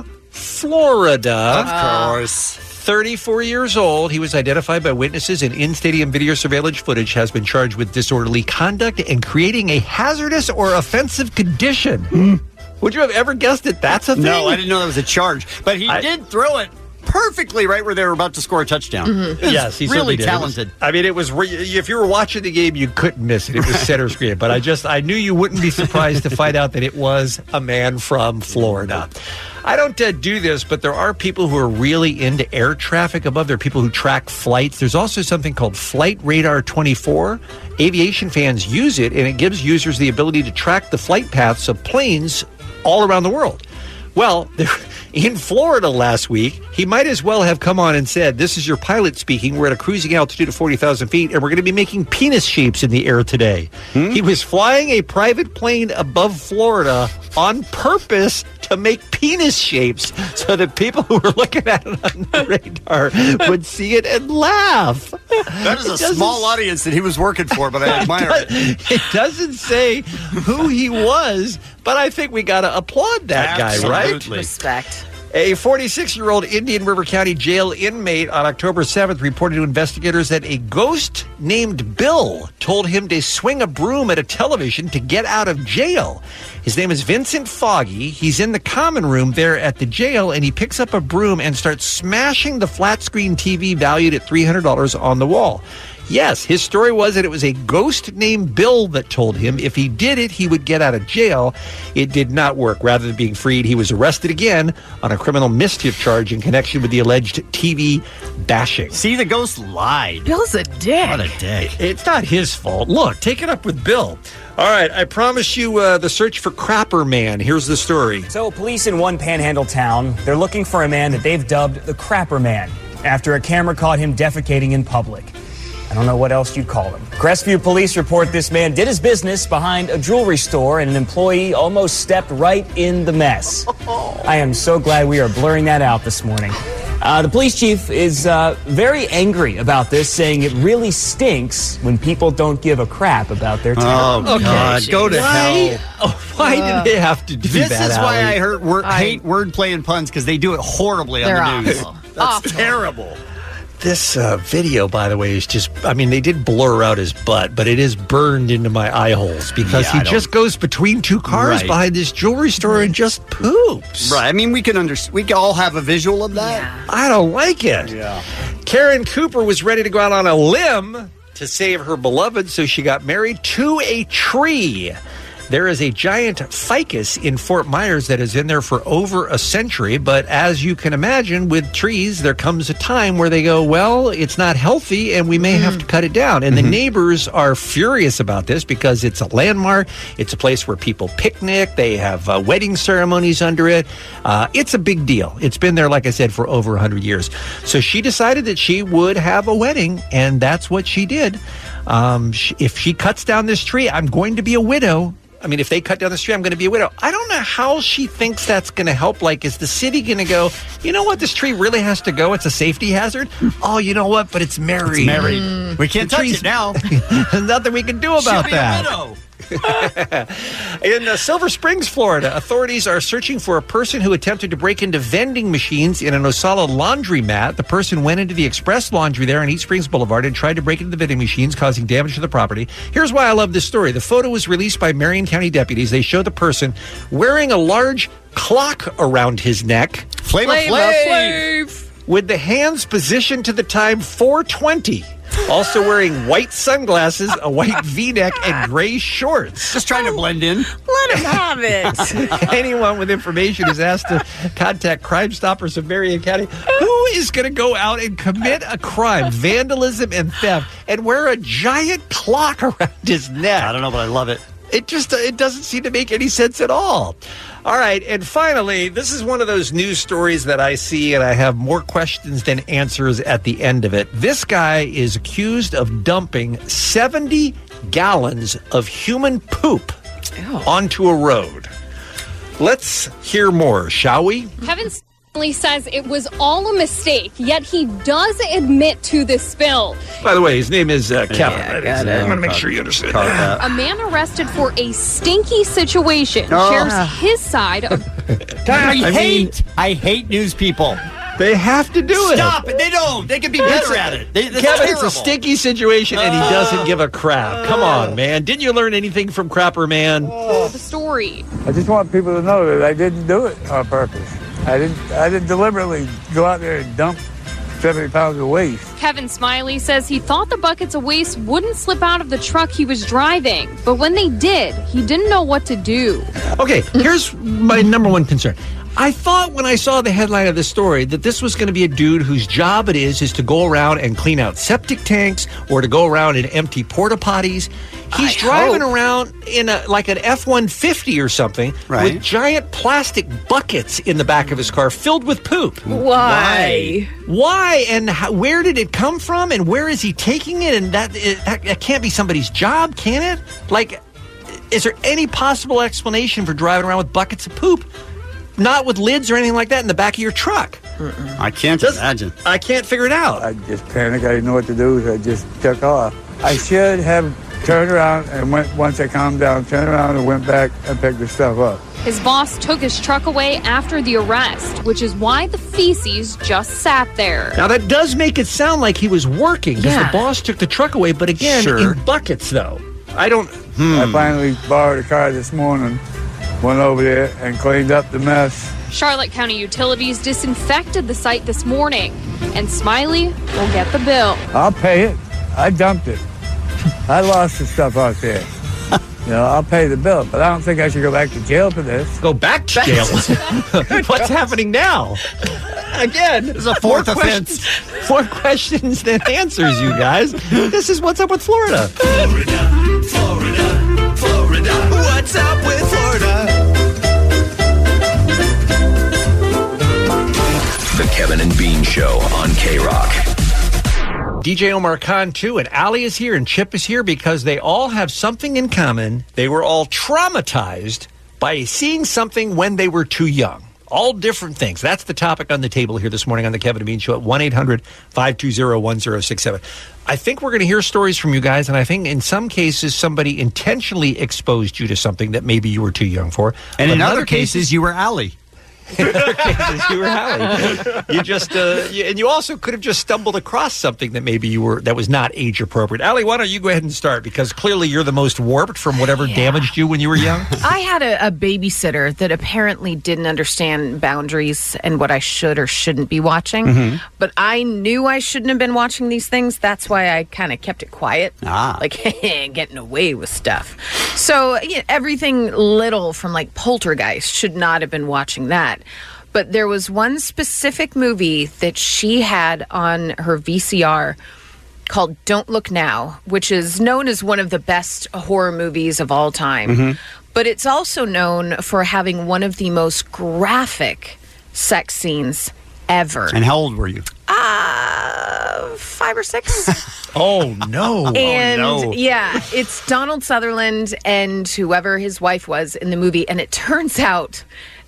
Florida. Of course. thirty-four years old. He was identified by witnesses, and in-stadium video surveillance footage has been charged with disorderly conduct and creating a hazardous or offensive condition. Mm. Would you have ever guessed that that's a thing? No, I didn't know that was a charge. But he I, did throw it perfectly right where they were about to score a touchdown. Mm-hmm. Yes, he's really did. talented. It was, I mean, it was re- if you were watching the game, you couldn't miss it. It was center screen. But I just I knew you wouldn't be surprised to find out that it was a man from Florida. I don't uh, do this, but there are people who are really into air traffic above. There are people who track flights. There's also something called Flight Radar twenty-four. Aviation fans use it, and it gives users the ability to track the flight paths of planes all around the world. Well, in Florida last week, he might as well have come on and said, this is your pilot speaking. We're at a cruising altitude of forty thousand feet, and we're going to be making penis shapes in the air today. Hmm? He was flying a private plane above Florida on purpose to make penis shapes so that people who were looking at it on the radar would see it and laugh. That is a small audience that he was working for, but I admire it. It doesn't say who he was, but I think we got to applaud that Absolutely. guy, right? Respect. A forty-six-year-old Indian River County jail inmate on October seventh reported to investigators that a ghost named Bill told him to swing a broom at a television to get out of jail. His name is Vincent Foggy. He's in the common room there at the jail, and he picks up a broom and starts smashing the flat-screen T V valued at three hundred dollars on the wall. Yes, his story was that it was a ghost named Bill that told him if he did it, he would get out of jail. It did not work. Rather than being freed, he was arrested again on a criminal mischief charge in connection with the alleged T V bashing. See, the ghost lied. Bill's a dick. What a dick. It's not his fault. Look, take it up with Bill. All right, I promise you uh, the search for Crapper Man. Here's the story. So, police in one panhandle town, they're looking for a man that they've dubbed the Crapper Man after a camera caught him defecating in public. I don't know what else you'd call him. Crestview police report this man did his business behind a jewelry store and an employee almost stepped right in the mess. I am so glad we are blurring that out this morning. Uh, the police chief is uh, very angry about this, saying it really stinks when people don't give a crap about their town. Oh, God. Okay, Go to why? hell. Oh, why Uh, did they have to do This that, is why Allie? I hurt wor- I- hate wordplay and puns, because they do it horribly on They're the news. awful. That's Awful. terrible. This uh, video, by the way, is just, I mean, they did blur out his butt, but it is burned into my eye holes because Yeah, he I don't- just goes between two cars Right. behind this jewelry store and just poops. Right. I mean, we can under- we can all have a visual of that. I don't like it. Yeah. Karen Cooper was ready to go out on a limb to save her beloved, so she got married to a tree. There is a giant ficus in Fort Myers that is in there for over a century. But as you can imagine, with trees, there comes a time where they go, well, it's not healthy and we may mm. have to cut it down. And mm-hmm. the neighbors are furious about this because it's a landmark. It's a place where people picnic. They have uh, wedding ceremonies under it. Uh, it's a big deal. It's been there, like I said, for over one hundred years. So she decided that she would have a wedding, and that's what she did. Um, she, if she cuts down this tree, I'm going to be a widow. I mean, if they cut down this tree, I'm going to be a widow. I don't know how she thinks that's going to help. Like, is the city going to go, you know what, this tree really has to go? It's a safety hazard? Oh, you know what, but it's married. It's married. Mm. We can't the touch it now. There's nothing we can do about She'll be that. A widow. In uh, Silver Springs, Florida, authorities are searching for a person who attempted to break into vending machines in an Osala laundromat. The person went into the Express Laundry there on East Springs Boulevard and tried to break into the vending machines, causing damage to the property. Here's why I love this story. The photo was released by Marion County deputies. They show the person wearing a large clock around his neck. Flavor Flav! Flav! With the hands positioned to the time four twenty. Also wearing white sunglasses, a white V-neck, and gray shorts. Just trying to blend in. Let him have it. Anyone with information is asked to contact Crime Stoppers of Marion County. Who is going to go out and commit a crime, vandalism, and theft, and wear a giant clock around his neck? I don't know, but I love it. It just it doesn't seem to make any sense at all. All right, and finally, this is one of those news stories that I see, and I have more questions than answers at the end of it. This guy is accused of dumping seventy gallons of human poop Ew. onto a road. Let's hear more, shall we? Kevin Smiley says it was all a mistake, yet he does admit to the spill. By the way, his name is uh, Kevin. Yeah, right? got it. I'm going to make sure you understand that. A man arrested for a stinky situation Oh. shares his side of... I, I hate, I hate news people. They have to do it. Stop it. They don't. They can be better at it. They, that's Kevin, terrible. it's a stinky situation, and he doesn't give a crap. Come on, man. Didn't you learn anything from Crapper Man? The story. I just want people to know that I didn't do it on purpose. I didn't. I didn't deliberately go out there and dump seventy pounds of waste. Kevin Smiley says he thought the buckets of waste wouldn't slip out of the truck he was driving, but when they did, he didn't know what to do. Okay, here's my number one concern. I thought when I saw the headline of this story that this was going to be a dude whose job it is is to go around and clean out septic tanks or to go around and empty porta potties. He's I driving hope. around in a like an F one fifty or something Right. with giant plastic buckets in the back of his car filled with poop. Why? Why and how, where did it come from and where is he taking it? And that, it, that that can't be somebody's job, can it? Like, is there any possible explanation for driving around with buckets of poop? Not with lids or anything like that in the back of your truck. Mm-mm. I can't Just, imagine. I can't figure it out. I just panicked. I didn't know what to do, so I just took off. I should have turned around and went, once I calmed down, turned around and went back and picked the stuff up. His boss took his truck away after the arrest, which is why the feces just sat there. Now, that does make it sound like he was working because Yeah. the boss took the truck away, but again, Sure. in buckets, though. I don't... I finally borrowed a car this morning, went over there and cleaned up the mess. Charlotte County Utilities disinfected the site this morning, and Smiley will get the bill. I'll pay it. I dumped it. I lost the stuff out there. You know, I'll pay the bill, but I don't think I should go back to jail for this. Go back to jail? What's happening now? Again, It's a fourth more offense. Questions, more questions than answers, you guys. This is What's Up with Florida. Florida, Florida, Florida. What's up with Florida? The Kevin and Bean Show on K-Rock. D J Omar Khan, too, and Ali is here, and Chip is here because they all have something in common. They were all traumatized by seeing something when they were too young. All different things. That's the topic on the table here this morning on the Kevin and Bean Show at one eight hundred five two zero one zero six seven. I think we're going to hear stories from you guys, and I think in some cases somebody intentionally exposed you to something that maybe you were too young for. And But in other cases, you were Ali. In other cases, you were Hallie. You just, uh, you, and you also could have just stumbled across something that maybe you were, that was not age appropriate. Allie, why don't you go ahead and start? Because clearly you're the most warped from whatever Yeah. damaged you when you were young. I had a, a babysitter that apparently didn't understand boundaries and what I should or shouldn't be watching. Mhm. But I knew I shouldn't have been watching these things. That's why I kind of kept it quiet. Ah. Like, getting away with stuff. So yeah, everything little from like Poltergeist should not have been watching that. But there was one specific movie that she had on her V C R called Don't Look Now, which is known as one of the best horror movies of all time. Mhm. But it's also known for having one of the most graphic sex scenes ever. And how old were you? Uh, five or six. Oh, no. And oh, no. yeah, it's Donald Sutherland and whoever his wife was in the movie. And it turns out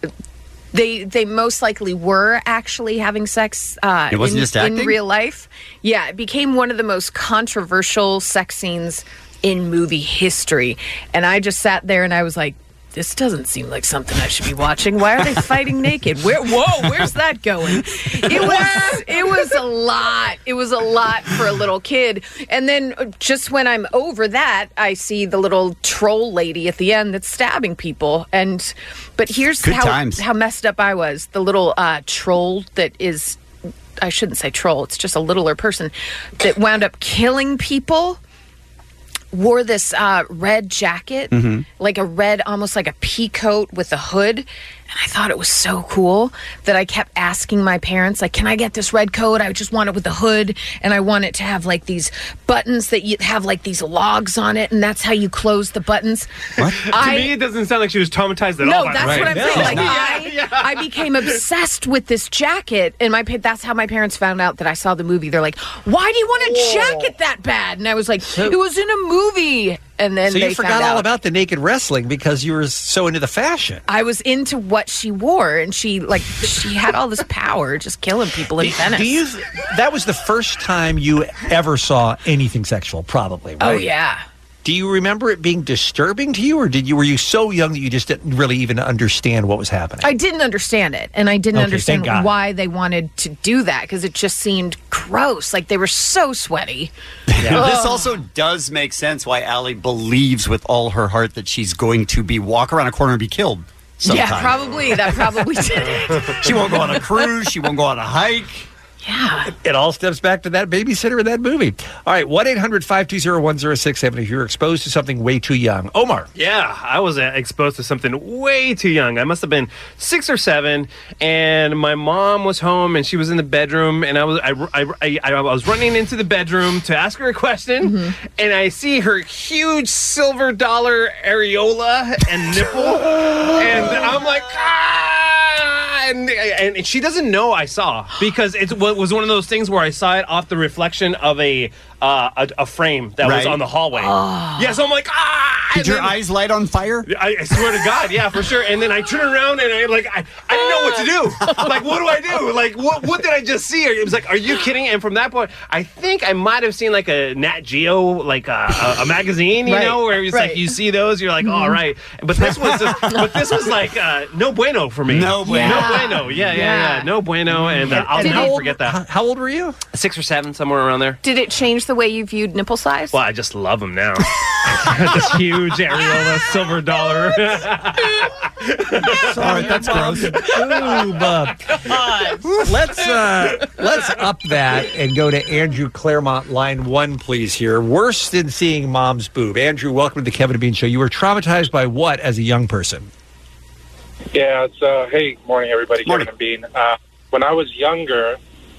they they most likely were actually having sex uh, It wasn't in, just acting? in real life. Yeah, it became one of the most controversial sex scenes in movie history. And I just sat there and I was like, this doesn't seem like something I should be watching. Why are they fighting naked? Where? Whoa, where's that going? It was it was a lot. It was a lot for a little kid. And then just when I'm over that, I see the little troll lady at the end that's stabbing people. And but here's Good how times. how messed up I was. The little uh, troll that is, I shouldn't say troll. It's just a littler person that wound up killing people. Wore this uh, red jacket, Mhm. like a red, almost like a pea coat with a hood. And I thought it was so cool that I kept asking my parents, like, can I get this red coat? I just want it with the hood. And I want it to have like these buttons that you have like these logs on it. And that's how you close the buttons. What? I, to me, it doesn't sound like she was traumatized at no, all. by that's that. what I'm No. saying. Like, Yeah, I, I became obsessed with this jacket, and my pa- that's how my parents found out that I saw the movie. They're like, "Why do you want a jacket that bad?" And I was like, "It was in a movie." And then So they you forgot found all out. about the naked wrestling because you were so into the fashion. I was into what she wore, and she like she had all this power, just killing people in Venice. Do you? That was the first time you ever saw anything sexual, probably. Right? Oh yeah. Do you remember it being disturbing to you, or did you were you so young that you just didn't really even understand what was happening? I didn't understand it, and I didn't Okay, understand thank God. why they wanted to do that because it just seemed gross. Like they were so sweaty. Yeah. This Ugh. also does make sense why Allie believes with all her heart that she's going to be walk around a corner and be killed sometime. Yeah, probably. That probably did it. She won't go on a cruise. She won't go on a hike. Yeah. It all steps back to that babysitter in that movie. All right, one eight hundred five two zero one zero six seven if you're exposed to something way too young. Omar. Yeah, I was uh, exposed to something way too young. I must have been six or seven, and my mom was home, and she was in the bedroom, and I was I, I, I, I was running into the bedroom to ask her a question, and I see her huge silver dollar areola and nipple, and I'm like, ah! And, and she doesn't know I saw because it was one of those things where I saw it off the reflection of a uh, a, a frame that was Right. on the hallway. Yeah, so I'm like, ah! Did And your then- eyes light on fire? I, I swear to God, yeah, for sure. And then I turn around and I like I, I didn't know what to do. Like, what do I do? Like, what what did I just see? It was like, are you kidding? And from that point, I think I might have seen like a Nat Geo, like a, a, a magazine, you Right, know, where it's right. like you see those, you're like, oh, all right. But this was just, but this was like uh, no bueno for me. No bueno. No bueno. Yeah, yeah, yeah. Yeah. No bueno. And uh, I'll Did never it- forget that. How old were you? Six or seven, somewhere around there. Did it change the way you viewed nipple size? Well, I just love them now. This huge areola silver dollar. Sorry, that's gross. Boob. Let's uh, let's up that and go to Andrew Claremont, line one, please. Here, worse than seeing mom's boob. Andrew, welcome to the Kevin and Bean Show. You were traumatized by what as a young person? Yeah, it's uh hey, morning everybody, Morning. Kevin and Bean. Uh when I was younger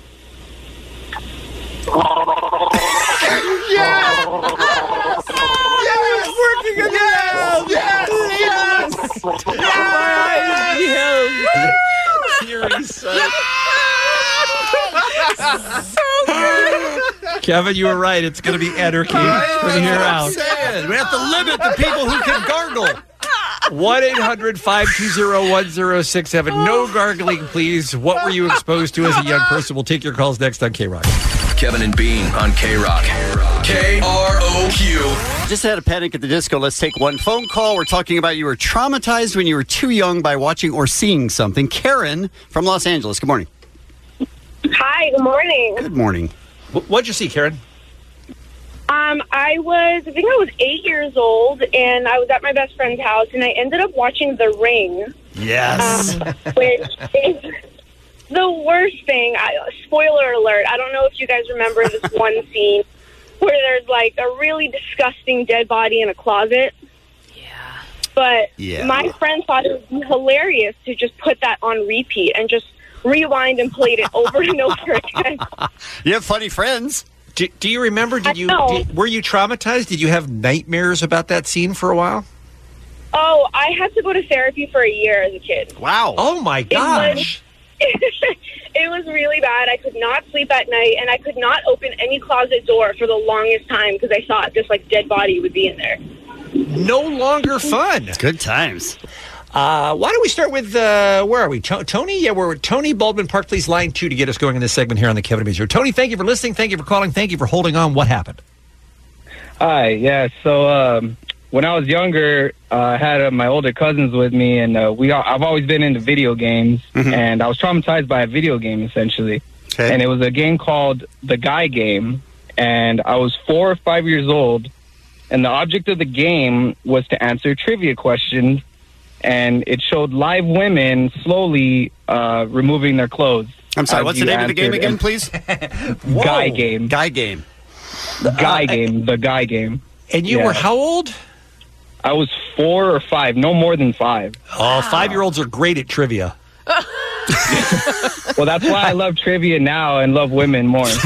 Yes! Yes! Working again! Yes! Yes! Kevin, you were right. It's going to be anarchy from here out. We have to limit the people who can gargle. one eight hundred five two zero one zero six seven. No gargling, please. What were you exposed to as a young person? We'll take your calls next on K-Rock. Kevin and Bean on K-Rock. K R O Q. Just had a Panic at the Disco. Let's take one phone call. We're talking about you were traumatized when you were too young by watching or seeing something. Karen from Los Angeles. Good morning. Hi, good morning. Good morning. What'd you see, Karen? Um, I was, I think I was eight years old, and I was at my best friend's house, and I ended up watching The Ring. Yes. Um, which is the worst thing. I, spoiler alert. I don't know if you guys remember this one scene where there's like a really disgusting dead body in a closet. Yeah. But Yeah. my friend thought it would be hilarious to just put that on repeat and just rewind and played it over and over again. You have funny friends. Do, do you remember? Did you know. did, were you traumatized? Did you have nightmares about that scene for a while? Oh, I had to go to therapy for a year as a kid. Wow. Oh my gosh. It was really bad. I could not sleep at night, and I could not open any closet door for the longest time because I thought this like dead body would be in there. No longer fun. Good times. Uh, why don't we start with, uh, where are we? To- Tony? Yeah, we're Tony Baldwin Park, please, line two to get us going in this segment here on the Kevin and Bean Show. Tony, thank you for listening. Thank you for calling. Thank you for holding on. What happened? Hi, yeah. So um, when I was younger, uh, I had uh, my older cousins with me, and uh, we. I've always been into video games, Mm-hmm. and I was traumatized by a video game essentially. Okay. And it was a game called The Guy Game, and I was four or five years old, and the object of the game was to answer trivia questions, and it showed live women slowly uh, removing their clothes. I'm sorry, as what's the you name of the game answered. again, please? Guy Game. Guy Game. Guy Game. The Guy Game. And you Yeah. were how old? I was four or five, no more than five. Oh, five-year-olds are great at trivia. Well, that's why I love trivia now and love women more. So,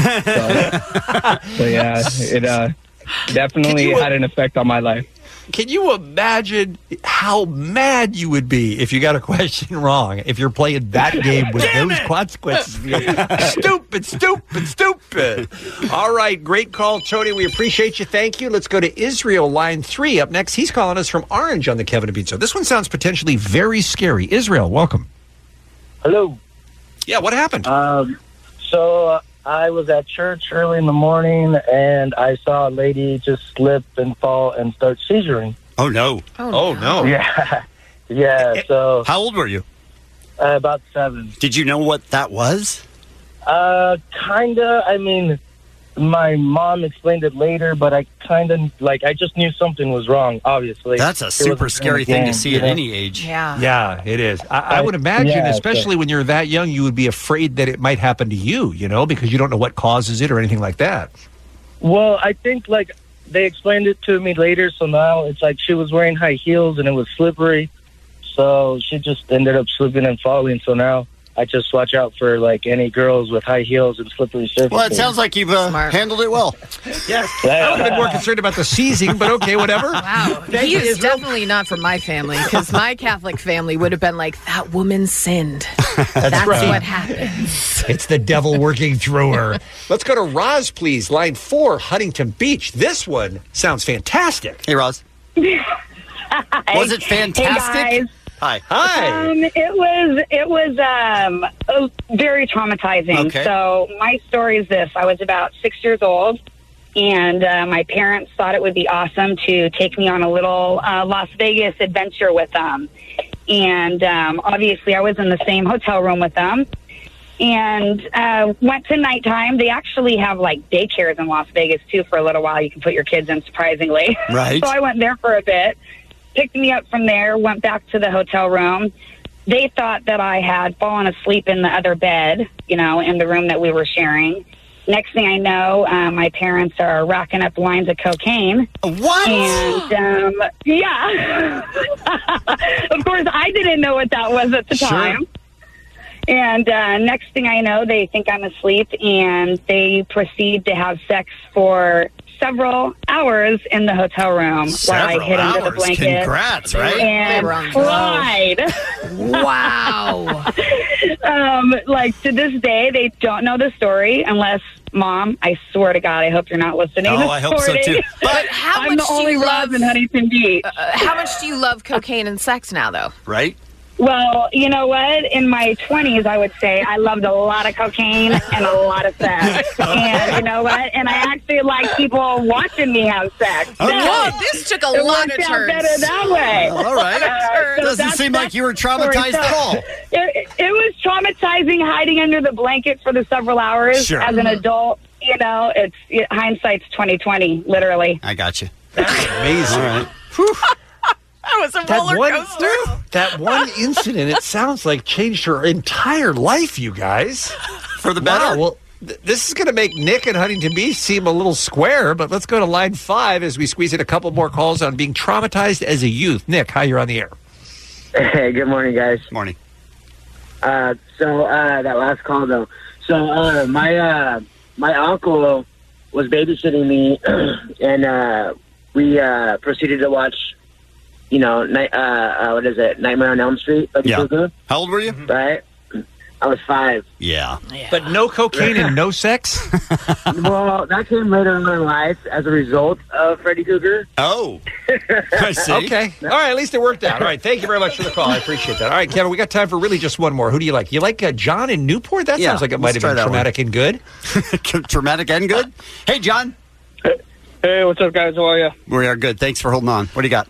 so yeah, it uh, definitely you- had an effect on my life. Can you imagine how mad you would be if you got a question wrong, if you're playing that game with those consequences? Stupid, stupid, stupid. All right, great call, Tony. We appreciate you. Thank you. Let's go to Israel, line three. Up next, he's calling us from Orange on the Kevin and Bean Show. This one sounds potentially very scary. Israel, welcome. Hello. Yeah, what happened? Um, so uh, I was at church early in the morning, and I saw a lady just slip and fall and start seizuring. Oh, no. Oh, no. Yeah. Yeah, so... How old were you? Uh, about seven. Did you know what that was? Uh, kind of. I mean, my mom explained it later, but I kind of, like, I just knew something was wrong, obviously. That's a It super was a scary thing to game, see you at know? any age. Yeah. Yeah, it is. I, I would imagine, Yeah, especially so- when you're that young, you would be afraid that it might happen to you, you know, because you don't know what causes it or anything like that. Well, I think, like, they explained it to me later, so now it's like she was wearing high heels and it was slippery, so she just ended up slipping and falling, so now I just watch out for, like, any girls with high heels and slippery surfaces. Well, it sounds like you've uh, handled it well. Yes. I would have been more concerned about the seizing, but okay, whatever. Wow. He is definitely not from my family, because my Catholic family would have been like, that woman sinned. That's, right. what happens. It's the devil working through her. Let's go to Roz, please. Line four, Huntington Beach. This one sounds fantastic. Hey, Roz. Was it fantastic? Hey, guys. Hi. Hi. Um, it was it was um, uh, very traumatizing. Okay. So my story is this: I was about six years old, and uh, my parents thought it would be awesome to take me on a little uh, Las Vegas adventure with them. And um, obviously, I was in the same hotel room with them. And uh, went to nighttime. They actually have like daycares in Las Vegas too for a little while. You can put your kids in, surprisingly. Right. So I went there for a bit. Picked me up from there, went back to the hotel room. They thought that I had fallen asleep in the other bed, you know, in the room that we were sharing. Next thing I know, uh, my parents are racking up lines of cocaine. What? And, um, yeah. Of course, I didn't know what that was at the Sure. time. And uh, next thing I know, they think I'm asleep, and they proceed to have sex for several hours in the hotel room while I Several hid under the hours. blanket. Congrats, right? And They were on cried. Wow. um, like, to this day, they don't know the story unless, Mom, I swear to God, I hope you're not listening. Oh, this I hope so, morning. too. But how I'm much the do only you Roz love in Huntington Beach. Uh, how much do you love cocaine and sex now, though? Right? Well, you know what? In my twenties, I would say I loved a lot of cocaine and a lot of sex. And you know what? And I actually like people watching me have sex. Okay. Whoa, this took a it lot worked of out turns. better that way. All right. Uh, so Doesn't that's- seem like you were traumatized that's- at all. It, it was traumatizing hiding under the blanket for the several hours. Sure. As an adult, you know, it's it, hindsight's twenty twenty, literally. I got you. Amazing. All right. That was a That roller one, coaster. that one incident, it sounds like changed her entire life, you guys. For the better. Wow, well, th- this is going to make Nick and Huntington Beach seem a little square, but let's go to line five as we squeeze in a couple more calls on being traumatized as a youth. Nick, hi, you're on the air. Hey, good morning, guys. Morning. Uh, so uh, that last call, though. So uh, my uh, my uncle was babysitting me, and uh, we uh, proceeded to watch. You know, night, uh, uh, what is it? Nightmare on Elm Street. Freddy Yeah. Krueger, How old were you? right? I was five. Yeah. But no cocaine and no sex? Well, that came later on in life as a result of Freddy Krueger. Oh. I see. Okay. All right, at least it worked out. All right, thank you very much for the call. I appreciate that. All right, Kevin, we got time for really just one more. Who do you like? You like uh, John in Newport? That Yeah, sounds like it might let's have try been that traumatic and good. Traumatic and good? Hey, John. Hey, what's up, guys? How are you? We are good. Thanks for holding on. What do you got?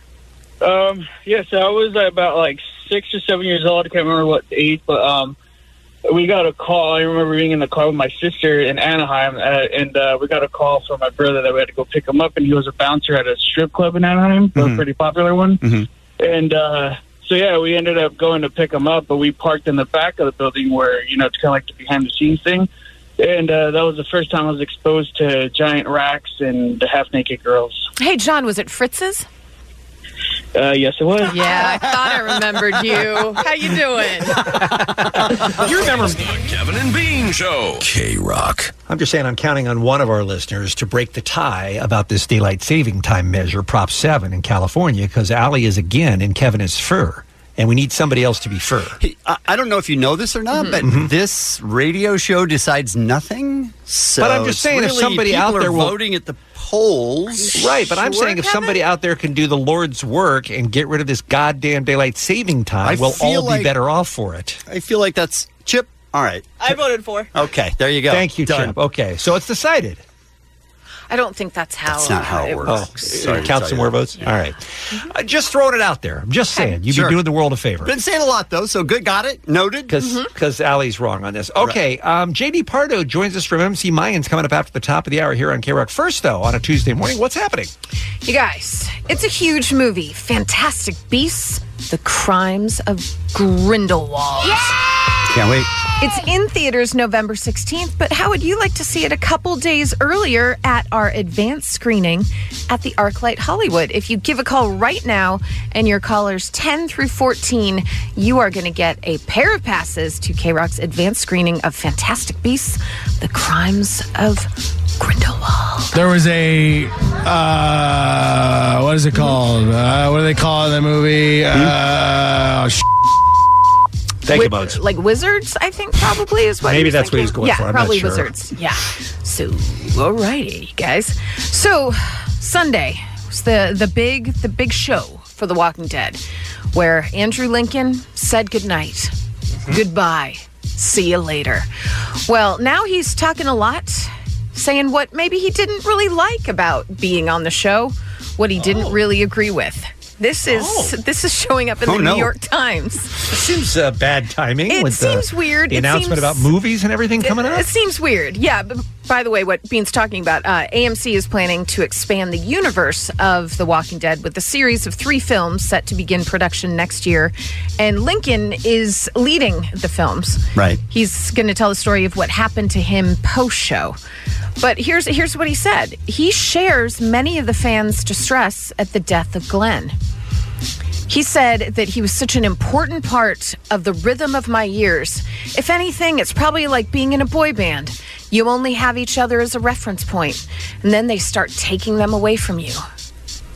Um, yeah, so I was about like six or seven years old. I can't remember what age, but um, we got a call. I remember being in the car with my sister in Anaheim, uh, and uh, we got a call from my brother that we had to go pick him up, and he was a bouncer at a strip club in Anaheim, Mhm. a pretty popular one. Mm-hmm. And uh, so, yeah, we ended up going to pick him up, but we parked in the back of the building where, you know, it's kind of like the behind-the-scenes thing. And uh, that was the first time I was exposed to giant racks and the half-naked girls. Hey, John, was it Fritz's? Uh, yes, it was. Yeah, I thought I remembered you. How you doing? You remember Kevin and Bean Show. K-Rock. I'm just saying I'm counting on one of our listeners to break the tie about this daylight saving time measure, Prop seven in California, because Allie is again and Kevin is fur, and we need somebody else to be fur. Hey, I, I don't know if you know this or not, Mm-hmm. but this radio show decides nothing. So But I'm just it's saying if really somebody people out there are will- voting at the polls. Right, but I'm Sure, saying if Kevin? somebody out there can do the Lord's work and get rid of this goddamn daylight saving time, I we'll feel all be like- better off for it. I feel like that's Chip. All right. I voted for. Okay, there you go. Thank you, Done. Chip. Okay, so it's decided. I don't think that's how. That's not how it works. Oh, Sorry to count tell some you. more votes? All right. Uh, just throwing it out there. I'm just saying. You'd Sure. be doing the world a favor. Been saying a lot, though, so good. Got it. Noted. Because Allie's wrong on this. Okay, um, J D Pardo joins us from M C Mayans coming up after the top of the hour here on K-Rock. First, though, on a Tuesday morning, what's happening? You guys, it's a huge movie. Fantastic Beasts, The Crimes of Grindelwald. Can't wait. It's in theaters November sixteenth, but how would you like to see it a couple days earlier at our advanced screening at the ArcLight Hollywood? If you give a call right now and your callers ten through fourteen, you are going to get a pair of passes to K-Rock's advanced screening of Fantastic Beasts, The Crimes of Grindelwald. There was a uh, what is it called? Uh, what do they call the movie? Uh, sh- Thank you, Wi- Modes. Like wizards, I think probably is what Maybe he was that's what he's thinking. going yeah, for. I'm not probably sure. wizards. Yeah. So, alrighty, you guys. So, Sunday was the the big the big show for The Walking Dead, where Andrew Lincoln said goodnight, goodbye, see you later. Well, now he's talking a lot, saying what maybe he didn't really like about being on the show, what he didn't really agree with. This is Oh. this is showing up in Oh, the no. New York Times. It seems uh, bad timing. It with seems the, weird. The It announcement seems- about movies and everything coming It, up. it seems weird. Yeah. But by the way, what Bean's talking about, uh, A M C is planning to expand the universe of The Walking Dead with a series of three films set to begin production next year. And Lincoln is leading the films. Right. He's going to tell the story of what happened to him post-show. But here's here's what he said. He shares many of the fans' distress at the death of Glenn. He said that he was such an important part of the rhythm of my years. If anything, it's probably like being in a boy band. You only have each other as a reference point, and then they start taking them away from you.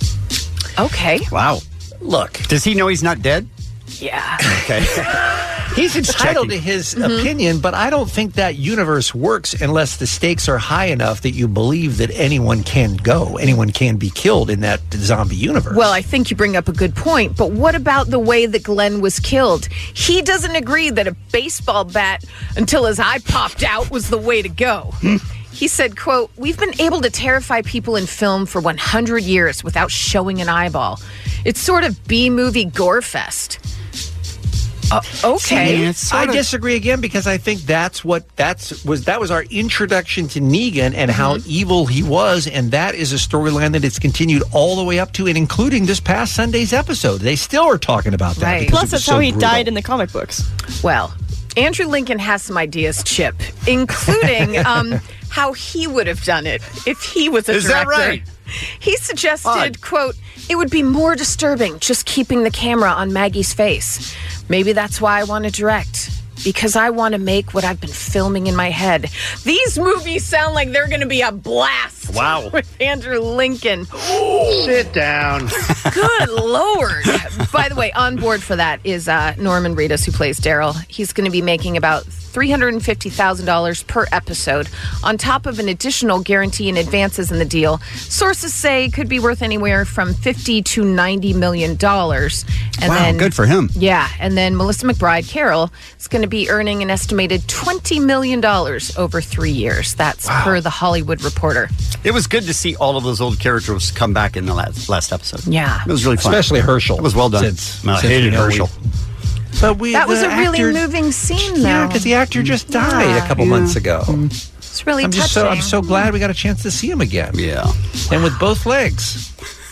Okay. Wow. Look. Does he know he's not dead? Yeah. Okay. He's entitled checking. to his Mm-hmm. opinion, but I don't think that universe works unless the stakes are high enough that you believe that anyone can go, anyone can be killed in that zombie universe. Well, I think you bring up a good point, but what about the way that Glenn was killed? He doesn't agree that a baseball bat until his eye popped out was the way to go. He said, quote, "We've been able to terrify people in film for one hundred years without showing an eyeball. It's sort of B-movie gore fest." Uh, okay. I disagree again because I think that's what that's was that was our introduction to Negan and how evil he was, and that is a storyline that it's continued all the way up to and including this past Sunday's episode. They still are talking about that. Right. because Plus, it was that's so how he brutal. died in the comic books. Well, Andrew Lincoln has some ideas, Chip, including um, how he would have done it if he was a Is that director. right? He suggested, Odd. quote, "It would be more disturbing just keeping the camera on Maggie's face. Maybe that's why I want to direct. Because I want to make what I've been filming in my head." These movies sound like they're going to be a blast. Wow. With Andrew Lincoln. Sit down. Good Lord. By the way, on board for that is uh, Norman Reedus, who plays Daryl. He's going to be making about three hundred fifty thousand dollars per episode, on top of an additional guarantee in advances in the deal. Sources say it could be worth anywhere from fifty to ninety million dollars. And Wow, then, good for him. Yeah, and then Melissa McBride Carroll is going to be earning an estimated twenty million dollars over three years. That's per the Hollywood Reporter. It was good to see all of those old characters come back in the last, last episode. Yeah. It was really fun. Especially Herschel. It was well done. Since- No, I since we hated know we- Herschel. But we, That was the a really actor- moving scene, though. Yeah, because the actor just died a couple Yeah. months ago. It's really I'm touching. just so I'm so glad we got a chance to see him again. Yeah, and with both legs.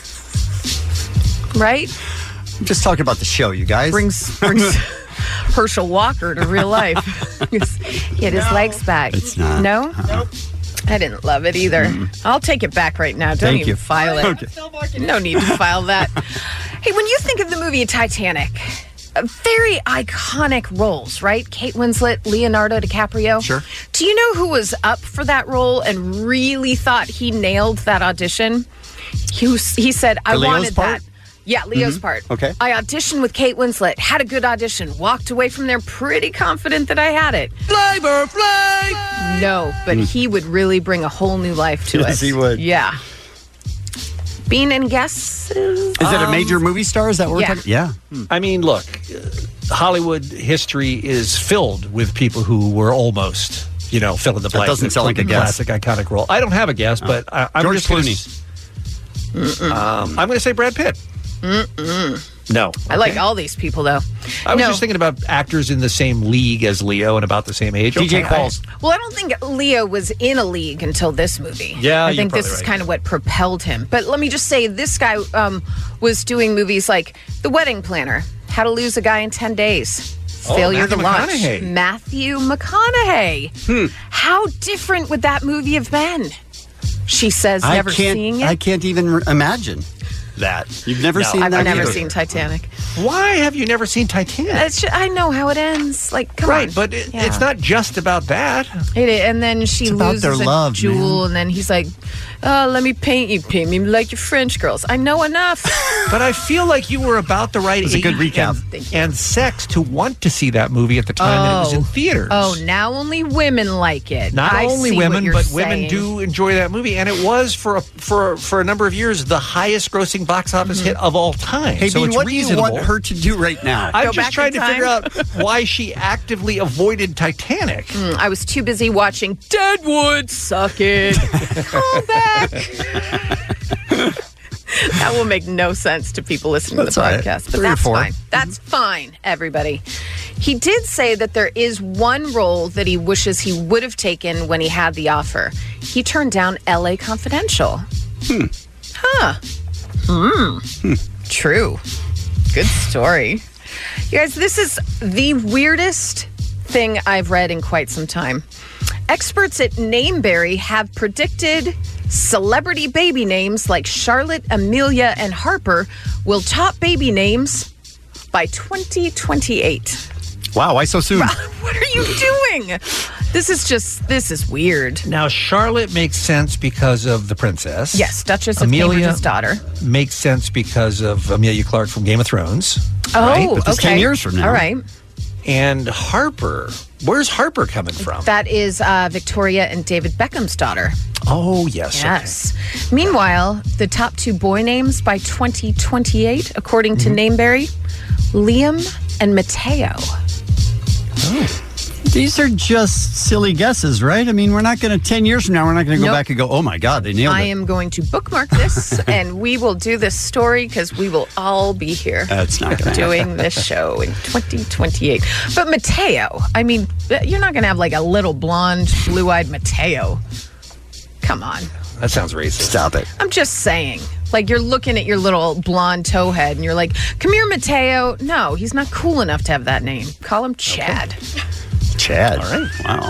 Right? I'm just talking about the show, you guys. Brings brings Herschel Walker to real life. He had his legs back. It's not. No? I didn't love it either. I'll take it back right now. Don't Thank even you. file it. Okay. No need to file that. Hey, when you think of the movie Titanic, uh, very iconic roles, right? Kate Winslet, Leonardo DiCaprio. Sure. Do you know who was up for that role and really thought he nailed that audition? He, was, he said, I For Leo's wanted part? that. Yeah, Leo's Mhm. part. Okay. I auditioned with Kate Winslet, had a good audition, walked away from there pretty confident that I had it. Flavor Flav! No, but he would really bring a whole new life to it. Yes, he would. Yeah. Bean and guesses? Is it a major movie star? Is that what yeah. we're talking? Yeah. I mean, look, uh, Hollywood history is filled with people who were almost, you know, fill in the That blank. doesn't sound like a guess. Classic, iconic role. I don't have a guess, but I, I'm George just gonna Clooney. s- Um, I'm going to say Brad Pitt. Mm-mm. No. I like all these people, though. I was No. just thinking about actors in the same league as Leo and about the same age. D J Okay. Qualls. Well, I don't think Leo was in a league until this movie. Yeah, I you're think this probably is right. kind of what propelled him. But let me just say, this guy um, was doing movies like The Wedding Planner, How to Lose a Guy in ten days, Oh, Failure Matthew to Launch, McConaughey. Matthew McConaughey. Hmm. How different would that movie have been? She says, I never can't, seeing it. I can't even re- imagine that. You've never No, seen I've that? never either? seen Titanic. Why have you never seen Titanic? It's ju- I know how it ends. Like, come right, on. but it, Yeah. it's not just about that. It is. And then she It's about loses their a love, jewel, man. and then he's like, "Oh, let me paint you. Paint me like your French girls. I know enough." But I feel like you were about the right was a age good recap. And, and sex to want to see that movie at the time that it was in Oh. theaters. Oh, now only women like it. Not I only see what women, you're but saying. women do enjoy that movie, and it was for a, for for a number of years the highest-grossing box office Mm-hmm. hit of all time. Hey, so Bean, it's what do you reasonable. want her to do right now? I'm Go just back trying in to time? figure out why she actively avoided Titanic. Mm, I was too busy watching Deadwood. Suck it. Call back. That will make no sense to people listening That's to the all right. podcast, but Three or that's four. fine. That's fine, everybody. He did say that there is one role that he wishes he would have taken when he had the offer. He turned down L A Confidential. Hmm. Huh. Hmm. True. Good story. You guys, this is the weirdest thing I've read in quite some time. Experts at Nameberry have predicted celebrity baby names like Charlotte, Amelia, and Harper will top baby names by twenty twenty-eight. Wow, why so soon? What are you doing? This is just, this is weird. Now, Charlotte makes sense because of the princess. Yes, Duchess of Amelia Cambridge's daughter. makes sense because of Amelia Clarke from Game of Thrones. Oh, right? But that's okay. ten years from now. All right. And Harper. Where's Harper coming from? That is uh, Victoria and David Beckham's daughter. Oh, yes. Yes. Okay. Meanwhile, the top two boy names by twenty twenty-eight, according to Mm-hmm. Nameberry, Liam and Mateo. Oh. These are just silly guesses, right? I mean, we're not going to, ten years from now, we're not going to go Nope. back and go, oh my God, they nailed I it. am going to bookmark this, and we will do this story because we will all be here. That's not going to doing this show in twenty twenty-eight. But Mateo, I mean, you're not going to have like a little blonde, blue-eyed Mateo. Come on. That sounds racist. Stop it. I'm just saying. Like, you're looking at your little blonde towhead, and you're like, come here, Mateo. No, he's not cool enough to have that name. Call him Chad. Chad. All right. Wow.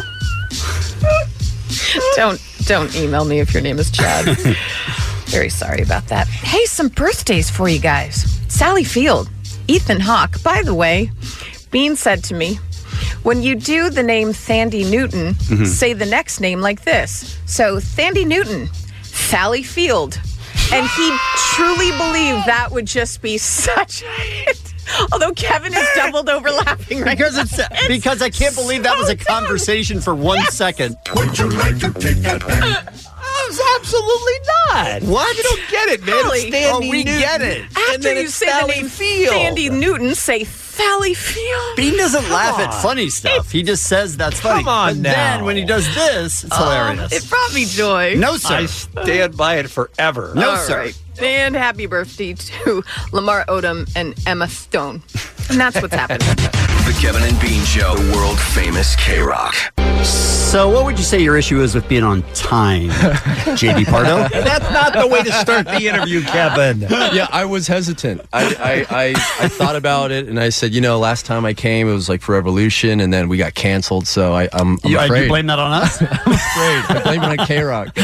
don't don't email me if your name is Chad. Very sorry about that. Hey, some birthdays for you guys. Sally Field, Ethan Hawke. By the way, Bean said to me, when you do the name Thandie Newton, Mhm. say the next name like this. So, Thandie Newton, Sally Field. And he truly believed that would just be such a hit. Although Kevin is doubled over laughing right Because now. it's, because I can't believe that was a conversation for one second. Would you like to take that back? Absolutely not. What? You don't get it, man. Really? It's Thandie Oh, we Newton. get it. After And then you it's say Sally the name Field. Thandie Newton, say Sally Field. Bean doesn't laugh at on. funny stuff. He just says that's funny. Come on but now. then when he does this, it's Oh, hilarious. it brought me joy. No, sir. I stand by it forever. No, All sir. right. And happy birthday to Lamar Odom and Emma Stone. And that's what's happening. The Kevin and Bean Show, world famous K-Rock. So what would you say your issue is with being on time, J D Pardo? That's not the way to start the interview, Kevin. Yeah, I was hesitant. I, I, I, I thought about it, and I said, you know, last time I came, it was like for Revolution, and then we got canceled, so I, I'm, I'm You, uh, afraid. you blame that on us? I'm afraid. I blame it on K-Rock.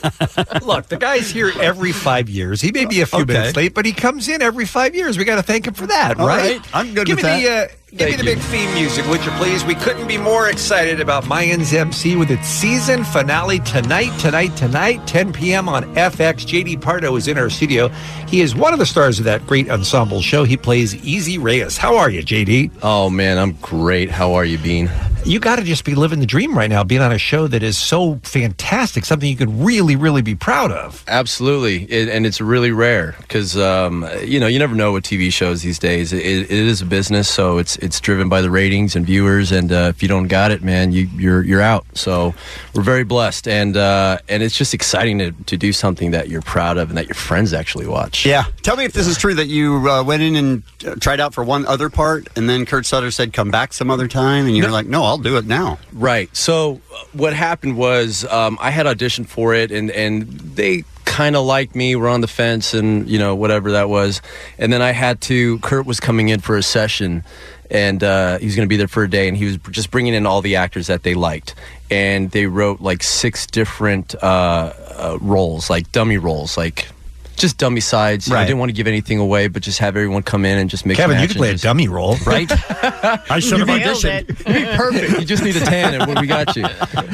Look, the guy's here every five years. He may be a few Okay. minutes late, but he comes in every five years. We got to thank him for that, All right? right. I'm good Give with me that. the, uh, give me the big theme music, would you please? We couldn't be more excited about Mayans M C with its season finale tonight, tonight, tonight, ten p.m. on F X. J D Pardo is in our studio. He is one of the stars of that great ensemble show. He plays Easy Reyes. How are you, J D? Oh, man, I'm great. How are you, Bean? You got to just be living the dream right now, being on a show that is so fantastic, something you could really, really be proud of. Absolutely, it, and it's really rare because um, you know you never know with T V shows these days. It, it is a business, so it's it's driven by the ratings and viewers. And uh, if you don't got it, man, you, you're you're out. So we're very blessed, and uh, and it's just exciting to to do something that you're proud of and that your friends actually watch. Yeah. Tell me if this is true that you uh, went in and uh, tried out for one other part, and then Kurt Sutter said, come back some other time, and you're like, no, I'll do it now. Right. So uh, what happened was um, I had auditioned for it, and and they kind of liked me. We're on the fence, and you know whatever that was. And then I had to. Kurt was coming in for a session, and uh, he was going to be there for a day, and he was just bringing in all the actors that they liked, and they wrote like six different uh, uh, roles, like dummy roles, like. Just dummy sides. You know, Right. I didn't want to give anything away, but just have everyone come in and just make Kevin, match you could and play a just- dummy role, right? I should have auditioned. You'd be perfect. You just need a tan, and we got you.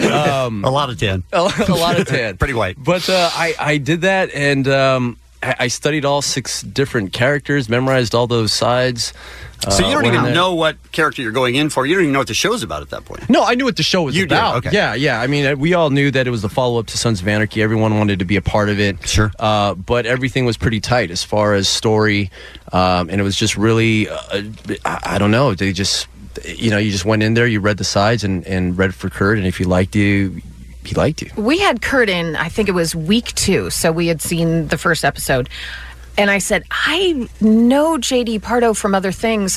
Um, A lot of tan. a, a lot of tan. Pretty white. But uh, I, I did that, and um, I, I studied all six different characters, memorized all those sides. So you uh, don't went in even there. know what character you're going in for. You don't even know what the show's about at that point. No, I knew what the show was You did, about. okay. Yeah, yeah. I mean, uh, we all knew that it was the follow-up to Sons of Anarchy. Everyone wanted to be a part of it. Sure. Uh, but everything was pretty tight as far as story, um, and it was just really, uh, I, I don't know. They just, you know, you just went in there, you read the sides, and, and read for Kurt, and if he liked you, he liked you. We had Kurt in, I think it was week two, so we had seen the first episode. And I said, I know J D Pardo from other things.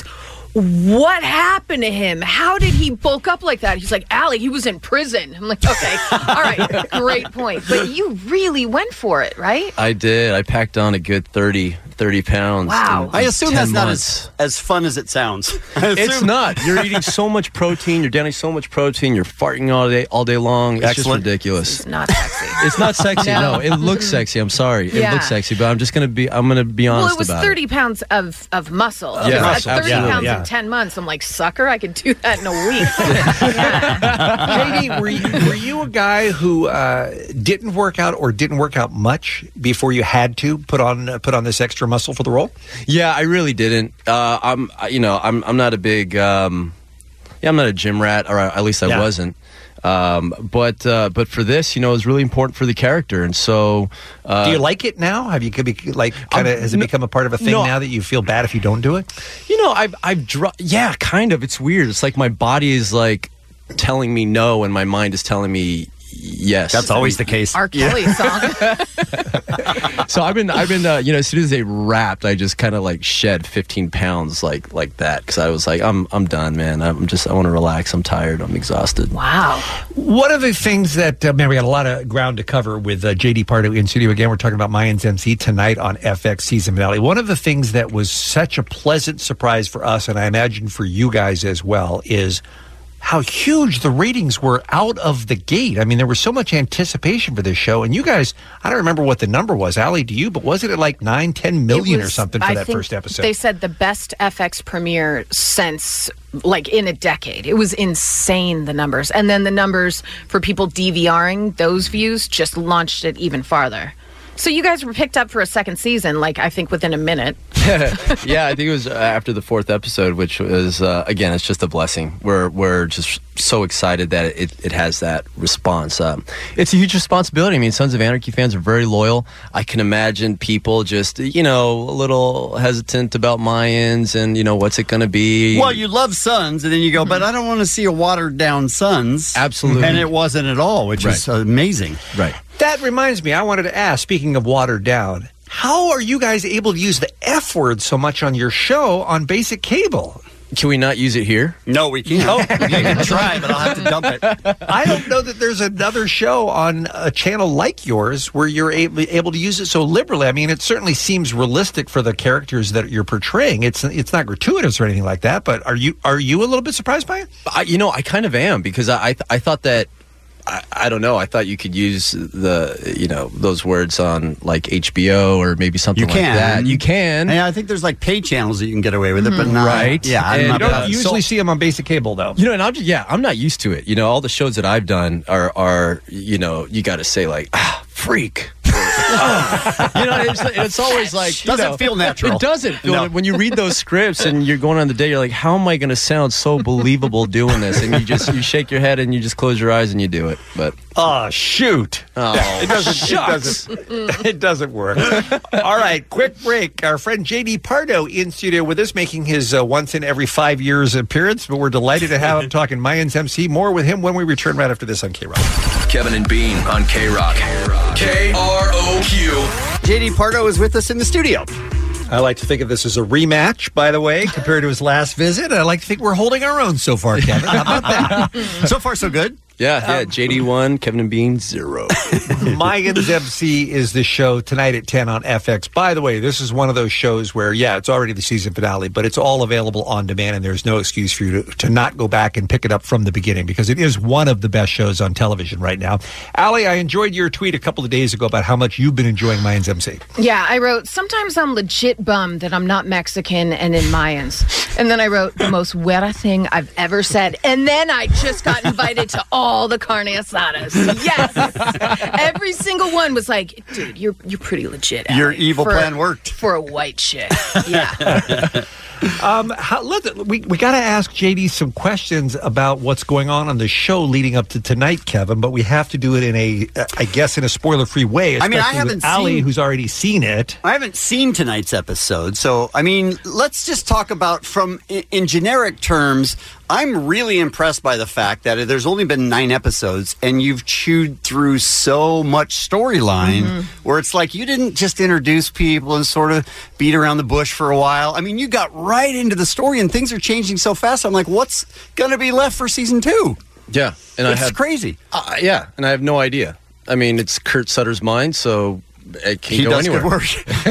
What happened to him? How did he bulk up like that? He's like, Allie, he was in prison. I'm like, okay, all right, great point. But you really went for it, right? I did. I packed on a good thirty, thirty pounds. Wow. in I assume ten that's not months. as, as fun as it sounds. I It's assume- not. You're eating so much protein. You're getting so much protein. You're farting all day, all day long. It's Excellent. just ridiculous. It's not sexy. It's not sexy. No. no. it looks sexy. I'm sorry. It Yeah. looks sexy, but I'm just gonna be. I'm gonna be honest Well, it was about thirty pounds of, of muscle. Yeah, Because muscle, at thirty absolutely, pounds yeah. in ten months, I'm like, sucker, I could do that in a week. J D, were you, were you a guy who uh, didn't work out or didn't work out much before you had to put on uh, put on this extra muscle for the role? it. Yeah, I really didn't. Uh, I'm. I- You know, I'm. I'm not a big. Um, Yeah, I'm not a gym rat, or at least I Yeah. wasn't. Um, but uh, but for this, you know, it was really important for the character, and so. Uh, do you like it now? Have you could be like kind of has it become a part of a thing no. now that you feel bad if you don't do it? You know, I've I've dro- yeah, kind of. It's weird. It's like my body is like telling me no, and my mind is telling me yes. That's always the case. R. Kelly song. So I've been, I've been, uh, you know, as soon as they wrapped, I just kind of like shed fifteen pounds, like, like that, because I was like, I'm, I'm done, man. I'm just, I want to relax. I'm tired. I'm exhausted. Wow. One of the things that, uh, man, we got a lot of ground to cover with uh, J D Pardo in studio again. We're talking about Mayans M C tonight on F X season finale. One of the things that was such a pleasant surprise for us, and I imagine for you guys as well, is how huge the ratings were out of the gate. I mean, there was so much anticipation for this show, and you guys, I don't remember what the number was. Allie, do you? But wasn't it like nine, ten million It was- or something for I that think first episode? They said the best F X premiere since, like, in a decade. It was insane, the numbers. And then the numbers for people DVRing those views just launched it even farther. So you guys were picked up for a second season, like, I think within a minute. Yeah, I think it was uh, after the fourth episode, which was, uh, again, it's just a blessing. We're, we're just so excited that it, it has that response. Um, it's a huge responsibility. I mean, Sons of Anarchy fans are very loyal. I can imagine people just, you know, a little hesitant about Mayans and, you know, what's it going to be? Well, you love Sons, and then you go, but I don't want to see a watered-down Sons. Absolutely. And it wasn't at all, which Right. is amazing. Right. That reminds me, I wanted to ask, speaking of watered down, how are you guys able to use the F word so much on your show on basic cable? Can we not use it here? No, we can't. Oh. You can try, but I'll have to dump it. I don't know that there's another show on a channel like yours where you're able, able to use it so liberally. I mean, it certainly seems realistic for the characters that you're portraying. It's it's not gratuitous or anything like that, but are you are you a little bit surprised by it? I, you know, I kind of am, because I I, th- I thought that I, I don't know. I thought you could use the you know those words on like H B O or maybe something You like can. that. You can. Yeah, I think there's like pay channels that you can get away with it, but not Right. Yeah, I'm And not you don't about- Usually see them on basic cable, though. You know, and I'm just yeah, I'm not used to it. You know, all the shows that I've done are are you know you got to say like ah freak. Oh. You know, it's, it's always like you Doesn't know, feel natural. It doesn't feel No. when you read those scripts and you're going on the day. You're like, how am I going to sound so believable doing this? And you just you shake your head and you just close your eyes and you do it. But Oh, shoot. oh, It doesn't, it shucks. doesn't, it doesn't work. All right, quick break. Our friend J D Pardo in studio with us, making his uh, once in every five years appearance, but we're delighted to have him talking Mayans M C. More with him when we return right after this on K-Rock. Kevin and Bean on K-Rock. K R O Q. J D Pardo is with us in the studio. I like to think of this as a rematch, by the way, compared to his last visit. I like to think we're holding our own so far, Kevin. How about that? So far, so good. Yeah, yeah. J D one, Kevin and Bean zero. Mayans M C is the show tonight at ten on F X. By the way, this is one of those shows where, yeah, it's already the season finale, but it's all available on demand, and there's no excuse for you to, to not go back and pick it up from the beginning, because it is one of the best shows on television right now. Allie, I enjoyed your tweet a couple of days ago about how much you've been enjoying Mayans M C. Yeah, I wrote, sometimes I'm legit bummed that I'm not Mexican and in Mayans. And then I wrote, the most wera thing I've ever said. And then I just got invited to all the carne asadas. Yes! Every single one was like, dude, you're you're pretty legit. Your Allie, evil for- plan worked. For a white chick. Yeah. Um, how, let, we we got to ask J D some questions about what's going on on the show leading up to tonight, Kevin. But we have to do it in a, uh, I guess, in a spoiler-free way. I mean, I especially haven't with Allie, seen- who's already seen it. I haven't seen tonight's episode, so I mean, let's just talk about from in, in generic terms. I'm really impressed by the fact that there's only been nine episodes, and you've chewed through so much storyline. Mm-hmm. Where it's like you didn't just introduce people and sort of beat around the bush for a while. I mean, you got right into the story, and things are changing so fast. I'm like, what's going to be left for season two? Yeah, and It's I have crazy. Uh, yeah, and I have no idea. I mean, it's Kurt Sutter's mind, so it can He go does anywhere. good work.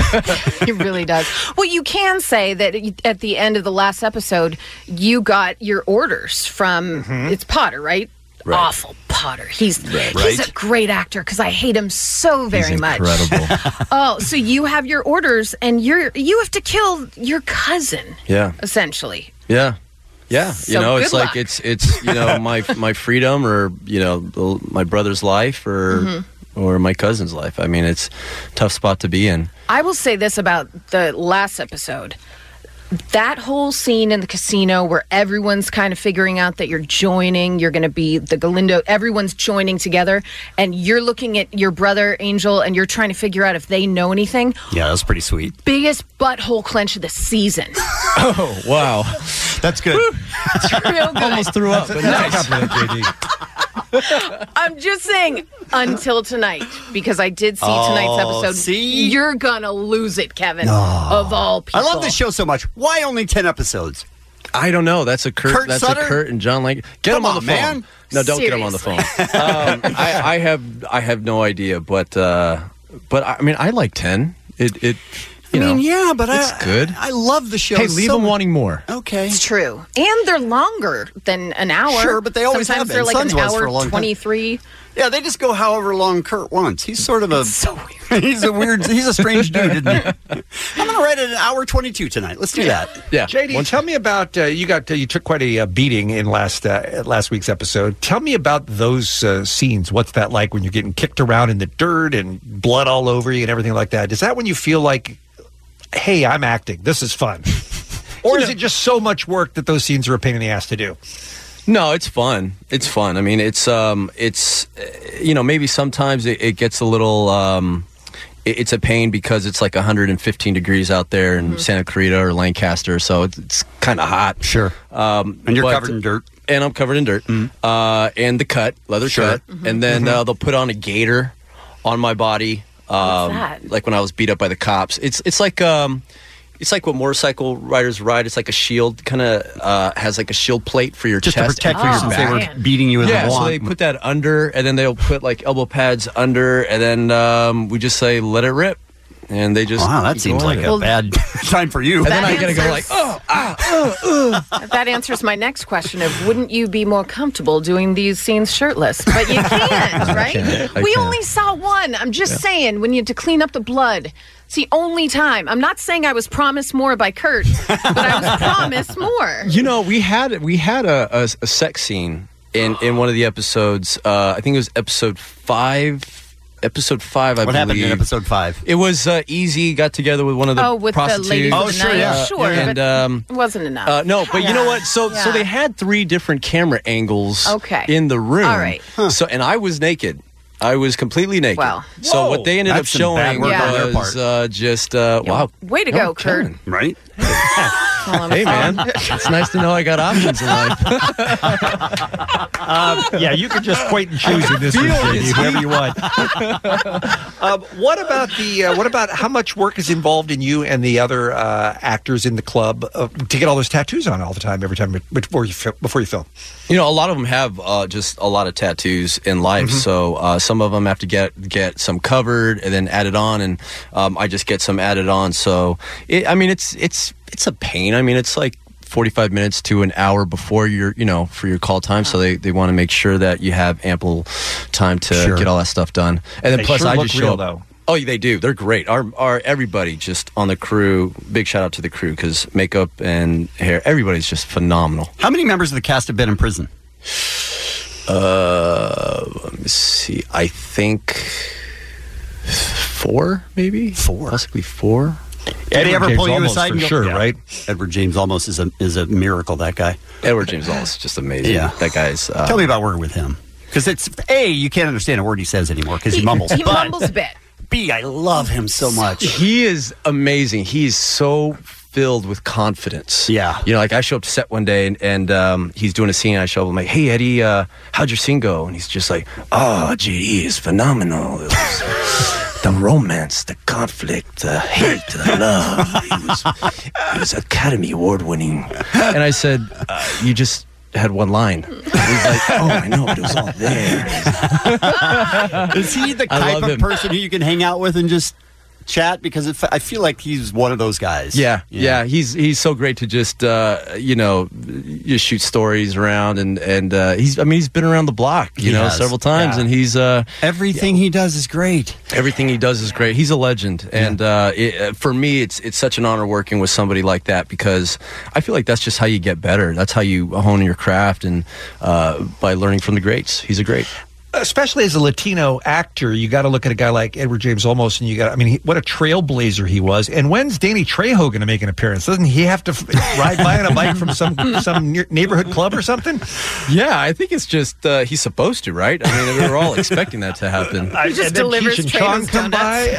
He really does. Well, you can say that at the end of the last episode, you got your orders from, it's Potter, right? Right. Awful Potter. He's Right. he's Right. a great actor because I hate him so very He's much. incredible. Oh, so you have your orders, and you're you have to kill your cousin, Yeah, essentially. yeah, yeah. So you know, good it's like luck. it's it's you know my my freedom, or you know the- my brother's life, or Mhm. or my cousin's life. I mean, it's a tough spot to be in. I will say this about the last episode. that whole scene in the casino where everyone's kind of figuring out that you're joining, you're going to be the Galindo, everyone's joining together, and you're looking at your brother, Angel, and you're trying to figure out if they know anything. Yeah, that was pretty sweet. Biggest butthole clench of the season. Oh, wow. That's good. It's real good. Almost threw up, but nice. J D. I'm just saying, until tonight, because I did see tonight's Oh, episode. see? You're going to lose it, Kevin, Oh. of all people. I love this show so much. Why only ten episodes? I don't know. That's a Kurt. Kurt that's Sutter? a Kurt and John Lang. Get Come him on, on, the phone. man. No, don't get him on the phone. um, I, I have I have no idea, but uh, but I mean, I like ten. It it. You I mean, know, yeah, but it's I, good. I love the show. Hey, leave so them much. wanting more. Okay. It's true. And they're longer than an hour. Sure, but they always Sometimes have they're been. like Sons an was for hour a long time. twenty-three. Yeah, they just go however long Kurt wants. He's sort of a so weird. he's a weird. He's a strange dude, isn't he? I'm going to write it an hour twenty-two tonight. Let's do that. Yeah. J D, tell me about uh, you got uh, you took quite a uh, beating in last uh, last week's episode. Tell me about those uh, scenes. What's that like when you're getting kicked around in the dirt and blood all over you and everything like that? Is that when you feel like, hey, I'm acting. This is fun, or is it just so much work that those scenes are a pain in the ass to do? No, it's fun. It's fun. I mean, it's um, it's uh, you know, maybe sometimes it, it gets a little um, it, it's a pain because it's like one hundred fifteen degrees out there in Mm-hmm. Santa Clarita or Lancaster, so it's, it's kind of hot. Sure. Um, And you're but- covered in dirt. and I'm covered in dirt. Uh, and the cut, leather Sure. cut, and then Mhm. uh, they'll put on a gator on my body. Um, that? Like when I was beat up by the cops. It's it's like um, it's like what motorcycle riders ride. It's like a shield, kind of uh, has like a shield plate for your Just to chest. protect and you your since they back. were man. beating you with Yeah, a so wand. they put that under, and then they'll put like elbow pads under, and then um, we just say let it rip, and they just Wow, that go seems at like it. a bad time for you. And then That I gotta go answers- like oh ah oh, uh. That answers my next question of wouldn't you be more comfortable doing these scenes shirtless? But you can't, right? can't. I We can't. only saw one. I'm just saying, when you had to clean up the blood, it's the only time. I'm not saying I was promised more by Kurt, but I was promised more. You know, we had we had a, a, a sex scene in, in one of the episodes. Uh, I think it was episode five. Episode five, I What believe. happened in episode five? It was uh, Easy got together with one of the Oh, with the prostitutes. ladies of Oh, the sure, night. yeah. Sure, and but um, it wasn't enough. uh, no, but you know Yeah. what? So so Yeah. they had three different camera angles. Okay. In the room. All right. So and I was naked. I was completely naked. Wow. So Whoa. what they ended That's up some bad showing work on their was part. uh, just uh, wow. Way to No, go, Kurt. Kevin. Right? Well, I'm Hey fine. man, it's nice to know I got options in life. Um, yeah, you can just point and choose in this one, J D, whoever you want. um, what about the? Uh, what about how much work is involved in you and the other uh, actors in the club uh, to get all those tattoos on all the time, every time before you fi- before you film? You know, a lot of them have uh, just a lot of tattoos in life. So uh, some of them have to get get some covered and then added on, and um, I just get some added on. So it, I mean, it's it's it's a pain. I mean, it's like forty-five minutes to an hour before your, you know, for your call time. So they, they want to make sure that you have ample time to Sure. get all that stuff done. And then They plus sure I look just real, show up. though. Oh, they do. They're great. Our our everybody just on the crew. Big shout out to the crew because makeup and hair, everybody's just phenomenal. How many members of the cast have been in prison? Uh, let me see. I think four, maybe Four. possibly four. Did he ever James pull you Olmos aside for and go, sure, Yeah. right? Edward James almost is a is a miracle. That guy. Edward James Olmos is just amazing. Yeah. That guy's. Uh, Tell me about working with him, because it's A, you can't understand a word he says anymore because he, mumbles. He but mumbles a bit. B, I love him so much. He is amazing. He's so filled with confidence. Yeah. You know, like I show up to set one day and, and um, he's doing a scene. And I show up. I'm like, hey, Eddie, uh, how'd your scene go? And he's just like, oh, J D is phenomenal. It was the romance, the conflict, the hate, the love. It was, it was Academy Award winning. And I said, uh, you just had one line. He's like, oh, I know, but it was all there. Is he the I type love of him. person who you can hang out with and just chat? Because it, I feel like he's one of those guys. Yeah, yeah, he's he's so great to just uh, you know just shoot stories around and and uh, he's I mean he's been around the block you He know has. several times Yeah. and he's uh, Everything he does is great. everything he does is great. He's a legend, and uh, it, uh, for me it's it's such an honor working with somebody like that because I feel like that's just how you get better. That's how you hone your craft and uh, by learning from the greats. He's a great. especially as a Latino actor, you got to look at a guy like Edward James Olmos, and you got, I mean, he, what a trailblazer he was. And when's Danny Trejo going to make an appearance? Doesn't he have to f- ride by on a bike from some some near- neighborhood club or something? Yeah, I think it's just uh, he's supposed to, right? I mean, we were all expecting that to happen. He just delivers Cheech and Chong come by.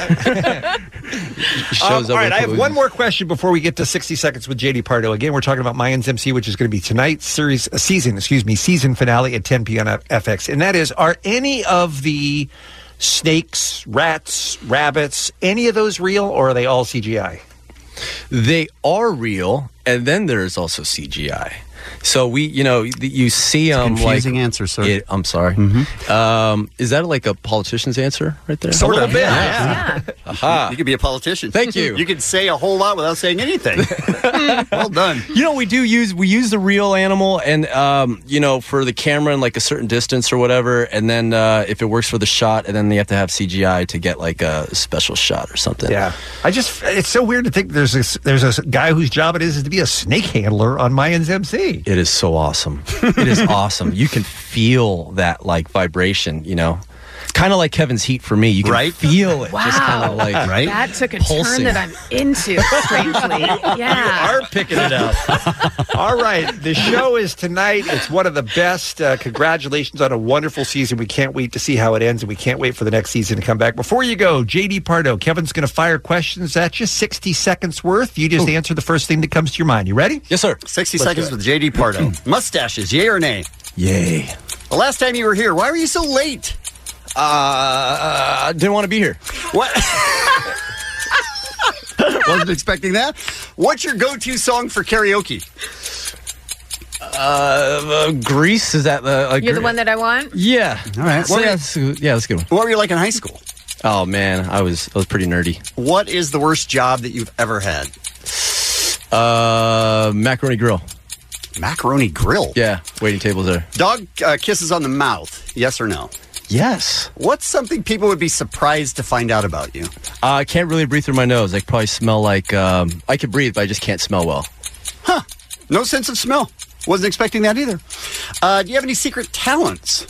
Shows Um, up all right, with I have food. one more question before we get to sixty seconds with J D Pardo. Again, we're talking about Mayans M C, which is going to be tonight's series, uh, season, excuse me, season finale at ten p.m. on F X. And that is, are any of the snakes, rats, rabbits, any of those real, or are they all C G I? They are real, and then there's also C G I. So we, you know, you see them It's a confusing like, answer, sir. It, I'm sorry. Um, is that like a politician's answer right there? Sort of, yeah. yeah. Aha. You could be a politician. Thank you. You could say a whole lot without saying anything. Well done. You know, we do use we use the real animal, and um, you know, for the camera in like a certain distance or whatever, and then uh, if it works for the shot, and then they have to have C G I to get like a special shot or something. Yeah, I just it's so weird to think there's a, there's a guy whose job it is, is to be a snake handler on Mayans M C. It is so awesome. It is awesome. You can feel that like vibration, you know. Kind of like Kevin's heat for me. You can right? feel it. Wow. Just kind of like, right? That took a Pulsing. turn that I'm into, strangely. Yeah. You are picking it up. All right, the show is tonight. It's one of the best. Uh, congratulations on a wonderful season. We can't wait to see how it ends, and we can't wait for the next season to come back. Before you go, J D Pardo, Kevin's going to fire questions at you, sixty seconds worth. You just Ooh. answer the first thing that comes to your mind. You ready? Yes, sir. sixty Let's seconds do it. with J D Pardo. Mustaches, yay or nay? Yay. The last time you were here, why were you so late? Uh, didn't want to be here. What? Wasn't expecting that. What's your go-to song for karaoke? Uh, uh Grease, is that the? Uh, You're the Gre- one that I want? Yeah. All right. So What yeah, were- that's, yeah, that's a good one. What were you like in high school? Oh man, I was I was pretty nerdy. What is the worst job that you've ever had? Uh, macaroni grill. Macaroni grill? Yeah, waiting tables there. Dog uh, kisses on the mouth, yes or no? Yes. What's something people would be surprised to find out about you? Uh, I can't really breathe through my nose. I probably smell like um, I can breathe, but I just can't smell well. Huh. No sense of smell. Wasn't expecting that either. Uh, do you have any secret talents?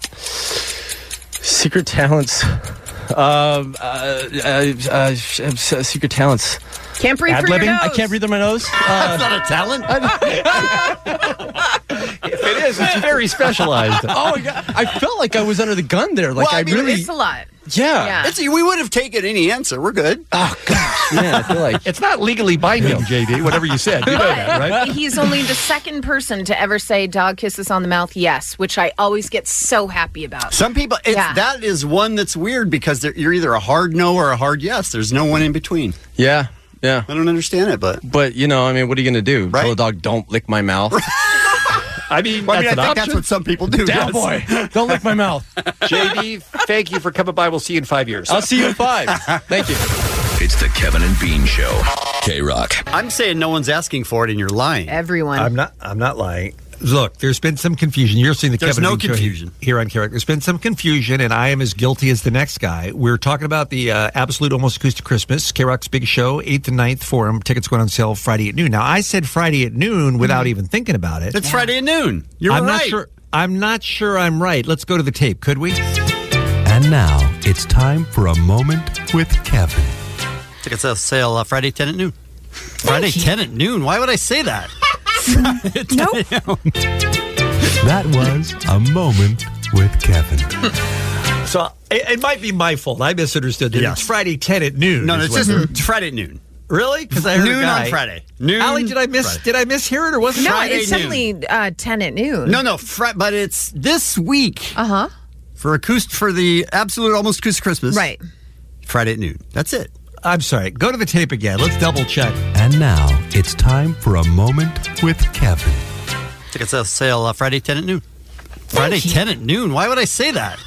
Secret talents. Um, uh, uh, uh, secret talents. Can't breathe through your nose. I can't breathe through my nose. Uh, That's not a talent. If it is, it's very specialized. Oh my god! I felt like I was under the gun there. Like Well, I I mean, really. It's a lot. Yeah. Yeah. It's, we would have taken any answer. We're good. Oh gosh, man! I feel like It's not legally binding, J D, whatever you said. You know that, right? He's only the second person to ever say dog kisses on the mouth, yes, which I always get so happy about. Some people, it's, Yeah. that is one that's weird because there- you're either a hard no or a hard yes. There's no one in between. yeah, yeah. I don't understand it, but But you know, I mean, what are you gonna do? Right. Tell a dog, don't lick my mouth. I mean, well, I, mean, I that's think an that's option. what some people do. Down, yes. boy! Don't lick my mouth. J D, thank you for coming by. We'll see you in five years. I'll see you in five. Thank you. It's the Kevin and Bean Show. K-Rock. I'm saying no one's asking for it and you're lying. Everyone. I'm not. I'm not lying. Look, there's been some confusion. You're seeing the There's Kevin no Bean Show confusion. here on K-Rock. There's been some confusion, and I am as guilty as the next guy. We're talking about the uh, Absolute Almost Acoustic Christmas, K-Rock's big show, eighth and ninth Forum. Tickets going on sale Friday at noon. Now, I said Friday at noon without even thinking about it. It's Friday at noon. You're I'm right. not sure. I'm not sure I'm right. Let's go to the tape, could we? And now it's time for a moment with Kevin. Tickets on sale uh, Friday ten at noon. Friday ten at noon? Why would I say that? Nope. That was a moment with Kevin. So it, it might be my fault. I misunderstood that. Yes. It's Friday ten at noon. No, no, is it's what- just it's Friday at noon. Really? Because I heard Noon a guy. on Friday. Noon. Allie, did I miss? Friday. Did I mishear it, or was it No, Friday it's noon? only uh, ten at noon. No, no, fr- but it's this week Uh huh. for acoust- for the Absolute Almost Acoustic Christmas. Right. Friday at noon. That's it. I'm sorry. Go to the tape again. Let's double check. And now it's time for a moment with Kevin. Tickets on sale uh, Friday ten at noon. Friday ten at noon? Why would I say that?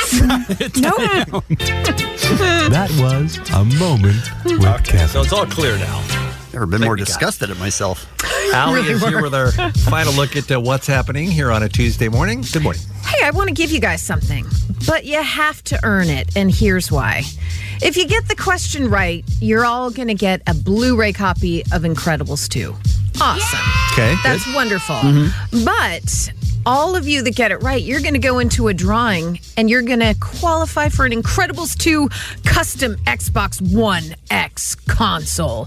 No. That was a moment with Kevin. So it's all clear now. Never been Thank more you, God. disgusted at myself. Allie Really is here were. with our final look at uh, what's happening here on a Tuesday morning. Good morning. Hey, I want to give you guys something, but you have to earn it, and here's why. If you get the question right, you're all going to get a Blu-ray copy of Incredibles two. Awesome. Okay. That's wonderful. But all of you that get it right, you're going to go into a drawing and you're going to qualify for an Incredibles two custom Xbox One X console.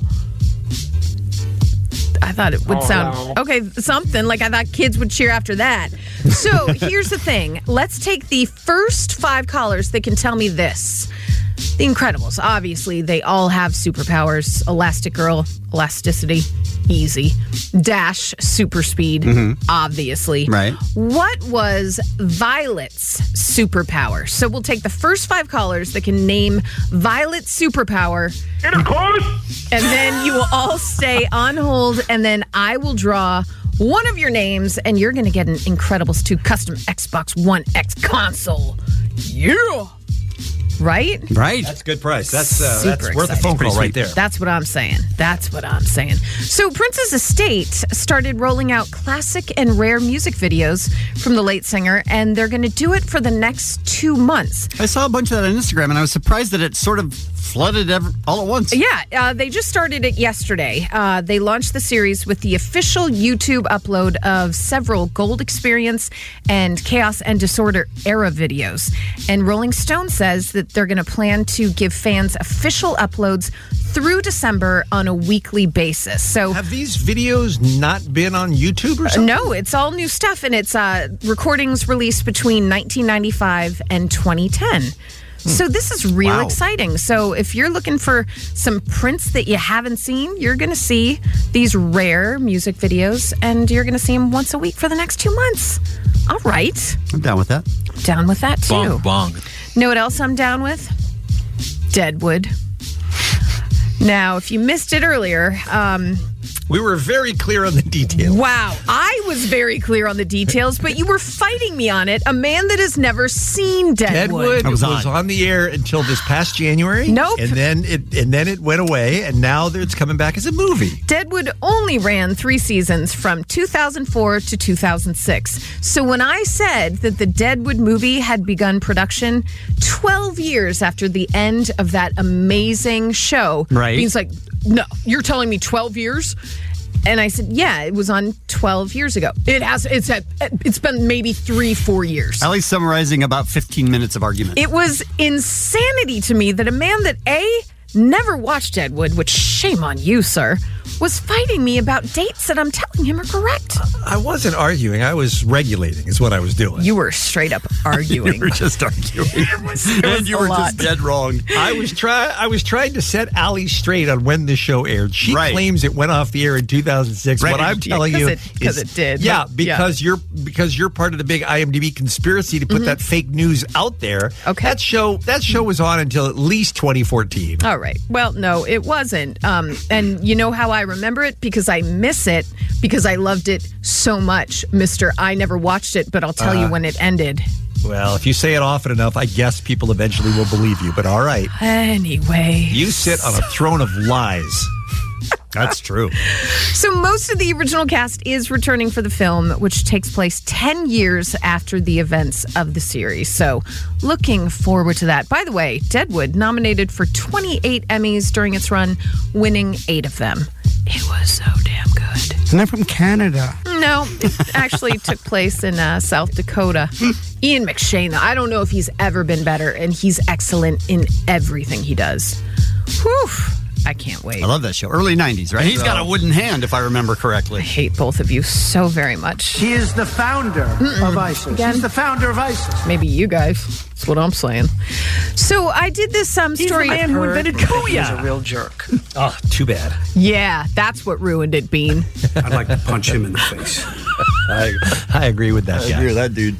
I thought it would Oh, sound wow. okay, something like I thought kids would cheer after that. So here's the thing. Let's take the first five callers that can tell me this. The Incredibles, obviously, they all have superpowers. Elastic Girl, elasticity, easy. Dash, super speed, Mhm. obviously. Right. What was Violet's superpower? So we'll take the first five callers that can name Violet's superpower. Intercourse! And then you will all stay on hold, and then I will draw one of your names, and you're going to get an Incredibles two custom Xbox One X console. Yeah! Right? Right. That's a good price. That's uh, Super that's worth a exciting. phone call right there. That's what I'm saying. That's what I'm saying. So Prince's estate started rolling out classic and rare music videos from the late singer, and they're going to do it for the next two months. I saw a bunch of that on Instagram, and I was surprised that it sort of flooded ever, all at once. Yeah, uh, they just started it yesterday. Uh, they launched the series with the official YouTube upload of several Gold Experience and Chaos and Disorder era videos. And Rolling Stone says that they're going to plan to give fans official uploads through December on a weekly basis. So have these videos not been on YouTube or something? No, it's all new stuff, and it's uh, recordings released between nineteen ninety-five and twenty ten. So this is real Wow. exciting. So if you're looking for some Prince that you haven't seen, you're going to see these rare music videos, and you're going to see them once a week for the next two months. All right. I'm down with that. Down with that, too. Bong, bong. Know what else I'm down with? Deadwood. Now, if you missed it earlier, um, We were very clear on the details. wow, I was very clear on the details, but you were fighting me on it. A man that has never seen Deadwood. Deadwood was, on. the air until this past January. Nope. And then it and then it went away, and now it's coming back as a movie. Deadwood only ran three seasons from two thousand four to two thousand six. So when I said that the Deadwood movie had begun production twelve years after the end of that amazing show, Right. Bean's like, no, you're telling me twelve years? And I said, yeah, it was on twelve years ago. It has, it's at, it's been maybe three, four years. Ellie's summarizing about fifteen minutes of argument. It was insanity to me that a man that A, never watched Deadwood, which shame on you, sir, was fighting me about dates that I'm telling him are correct. I wasn't arguing. I was regulating is what I was doing. You were straight up arguing. You were just arguing. And you a were lot. just dead wrong. I was try I was trying to set Allie straight on when this show aired. She Right. claims it went off the air in two thousand six. Right. What I'm telling you Because it- 'cause is it did, Yeah, but- because you're because you're part of the big I M D B conspiracy to put that fake news out there. Okay. That show that show was on until at least twenty fourteen. All right. Well, no, it wasn't. Um, and you know how I remember it? Because I miss it because I loved it so much, Mister I never watched it, but I'll tell you Uh, when it ended. Well, if you say it often enough, I guess people eventually will believe you. But all right. Anyway. You sit on a throne of lies. That's true. So most of the original cast is returning for the film, which takes place ten years after the events of the series. So looking forward to that. By the way, Deadwood nominated for twenty-eight Emmys during its run, winning eight of them. It was so damn good. Isn't that from Canada? No, it actually took place in uh, South Dakota. Ian McShane, though, I don't know if he's ever been better, and he's excellent in everything he does. Whew. I can't wait. I love that show. Early nineties, right? He's got a wooden hand, if I remember correctly. I hate both of you so very much. He is the founder of ISIS. Again? He's the founder of ISIS. Maybe you guys. That's what I'm saying. So I did this um, He's story. the man who invented He's a Kuya. real jerk. Oh, too bad. Yeah, that's what ruined it, Bean. I'd like to punch him in the face. I, I agree with that I guy. agree with that dude.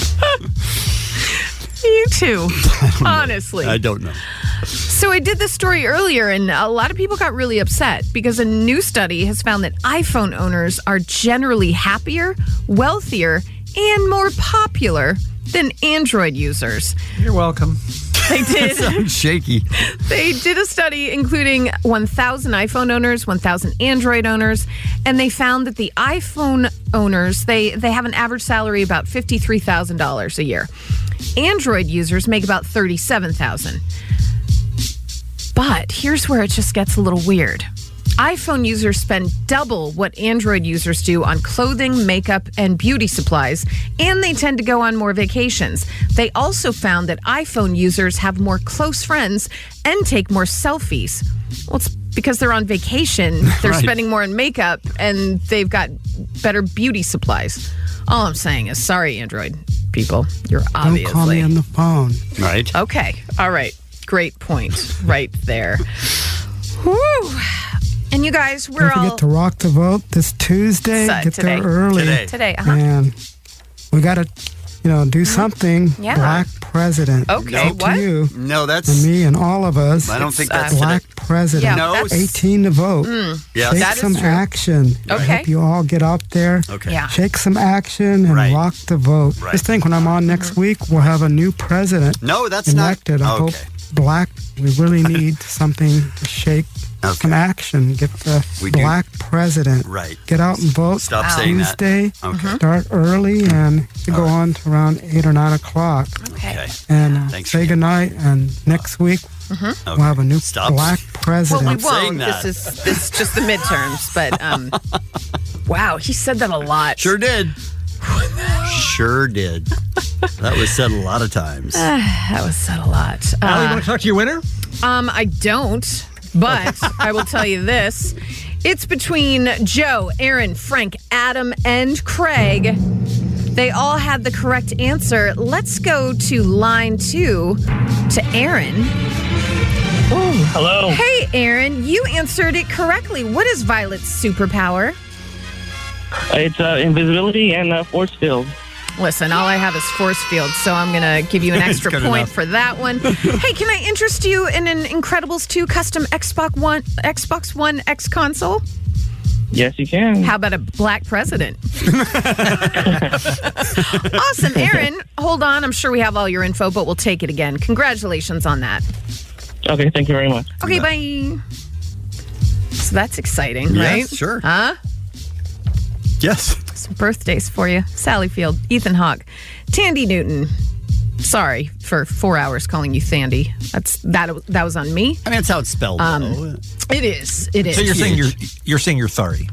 You too, honestly. I don't know. So I did this story earlier, and a lot of people got really upset because a new study has found that iPhone owners are generally happier, wealthier, and more popular than Android users. You're welcome. They did. Sounds shaky. They did a study including one thousand iPhone owners, one thousand Android owners, and they found that the iPhone owners, they, they have an average salary about fifty-three thousand dollars a year. Android users make about thirty-seven thousand dollars. But here's where it just gets a little weird. iPhone users spend double what Android users do on clothing, makeup, and beauty supplies, and they tend to go on more vacations. They also found that iPhone users have more close friends and take more selfies. Well, it's because they're on vacation. They're Right. spending more on makeup, and they've got better beauty supplies. All I'm saying is, sorry, Android people. You're obviously... Don't call me on the phone. Right. Okay. All right. Great point right there. Woo. And you guys, we're Don't forget all... to rock the vote this Tuesday. So, Get today. there early. Today. Today, uh-huh. And we got to, you know, do something. Yeah. Black president. Okay, Up what? To you. No, that's... And me and all of us. I don't think that's Black today. president. Yeah, No. that's- eighteen to vote. Mm. Yes. Take That is some true. action. I Okay. hope you all get out there. Okay. Yeah. Take some action and Right. rock the vote. Right. Just think, when I'm on next Mm-hmm. week, we'll have a new president No, that's elected. not... I hope Okay. black, we really need something to shake Okay. some action. Get the We do. black president. Right. Get out and vote. Stop saying that. Tuesday. Okay. Start early and to go on to around eight or nine o'clock. Okay. And uh, Thanks say for- goodnight. And next week we'll have a new Stop. black president. Well, we Stop saying won't. that. This is this is just the midterms. But um, wow, he said that a lot. Sure did. Sure did. That was said a lot of times. that was said a lot. Allie, you Uh, want to talk to your winner? Um, I don't, but I will tell you this. It's between Joe, Aaron, Frank, Adam, and Craig. They all had the correct answer. Let's go to line two to Aaron. Hello. Hey, Aaron, you answered it correctly. What is Violet's superpower? It's uh, invisibility and uh, force field. Listen, all I have is force field, so I'm going to give you an extra Good point enough. for that one. Hey, can I interest you in an Incredibles two custom Xbox One Xbox One X console? Yes, you can. How about a black president? Awesome, Aaron. Hold on. I'm sure we have all your info, but we'll take it again. Congratulations on that. Okay, thank you very much. Okay, bye. So that's exciting, Yes, right? sure. Huh? Yes. Some birthdays for you. Sally Field, Ethan Hawke, Tandy Newton. Sorry for four hours calling you Thandy. That's that. That was on me. I mean, that's how it's spelled. Um, though. It is. It is. So you're saying you're you're saying you're sorry.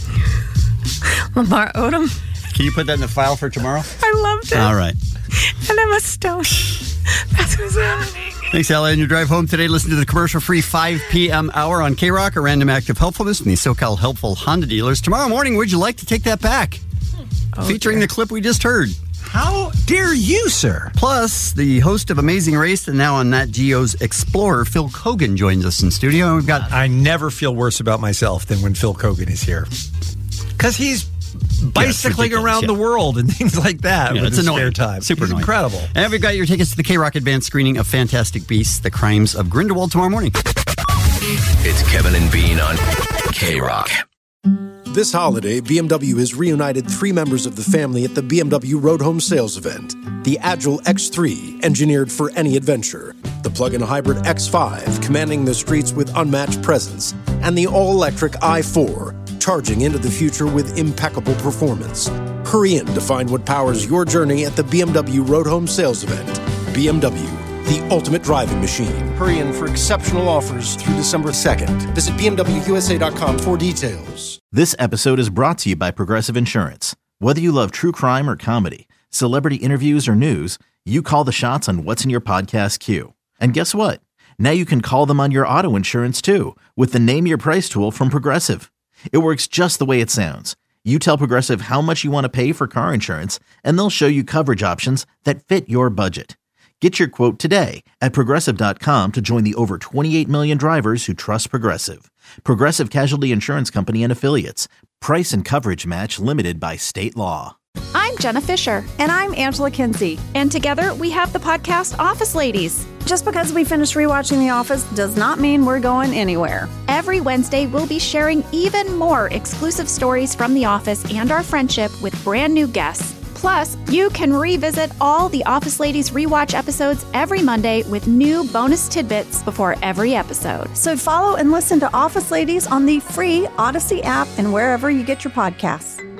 Lamar Odom. Can you put that in the file for tomorrow? I loved it. All right. And Emma Stone. That's what's happening. Thanks, Allie. On your drive home today, listen to the commercial-free five p.m. hour on K-Rock, a random act of helpfulness from the SoCal Helpful Honda dealers. Tomorrow morning, would you like to take that back? Oh, Featuring the clip we just heard. How dare you, sir? Plus, the host of Amazing Race and now on Nat Geo's Explorer, Phil Kogan, joins us in studio. And we've got I never feel worse about myself than when Phil Kogan is here. Because he's bicycling ridiculous, around yeah. the world and things like that Yeah, with it's his annoying. spare time. Super He's annoying. incredible. And we've got your tickets to the K-Rock advanced screening of Fantastic Beasts, The Crimes of Grindelwald tomorrow morning. It's Kevin and Bean on K-Rock. This holiday, B M W has reunited three members of the family at the B M W Road Home Sales Event. The Agile X three, engineered for any adventure. The plug-in hybrid X five, commanding the streets with unmatched presence. And the all-electric i four, charging into the future with impeccable performance. Hurry in to find what powers your journey at the B M W Road Home Sales Event. B M W, the ultimate driving machine. Hurry in for exceptional offers through December second. Visit B M W U S A dot com for details. This episode is brought to you by Progressive Insurance. Whether you love true crime or comedy, celebrity interviews or news, you call the shots on what's in your podcast queue. And guess what? Now you can call them on your auto insurance too with the Name Your Price tool from Progressive. It works just the way it sounds. You tell Progressive how much you want to pay for car insurance, and they'll show you coverage options that fit your budget. Get your quote today at Progressive dot com to join the over twenty-eight million drivers who trust Progressive. Progressive Casualty Insurance Company and Affiliates. Price and coverage match limited by state law. I'm Jenna Fisher. And I'm Angela Kinsey. And together we have the podcast Office Ladies. Just because we finished rewatching The Office does not mean we're going anywhere. Every Wednesday, we'll be sharing even more exclusive stories from The Office and our friendship with brand new guests. Plus, you can revisit all the Office Ladies rewatch episodes every Monday with new bonus tidbits before every episode. So follow and listen to Office Ladies on the free Odyssey app and wherever you get your podcasts.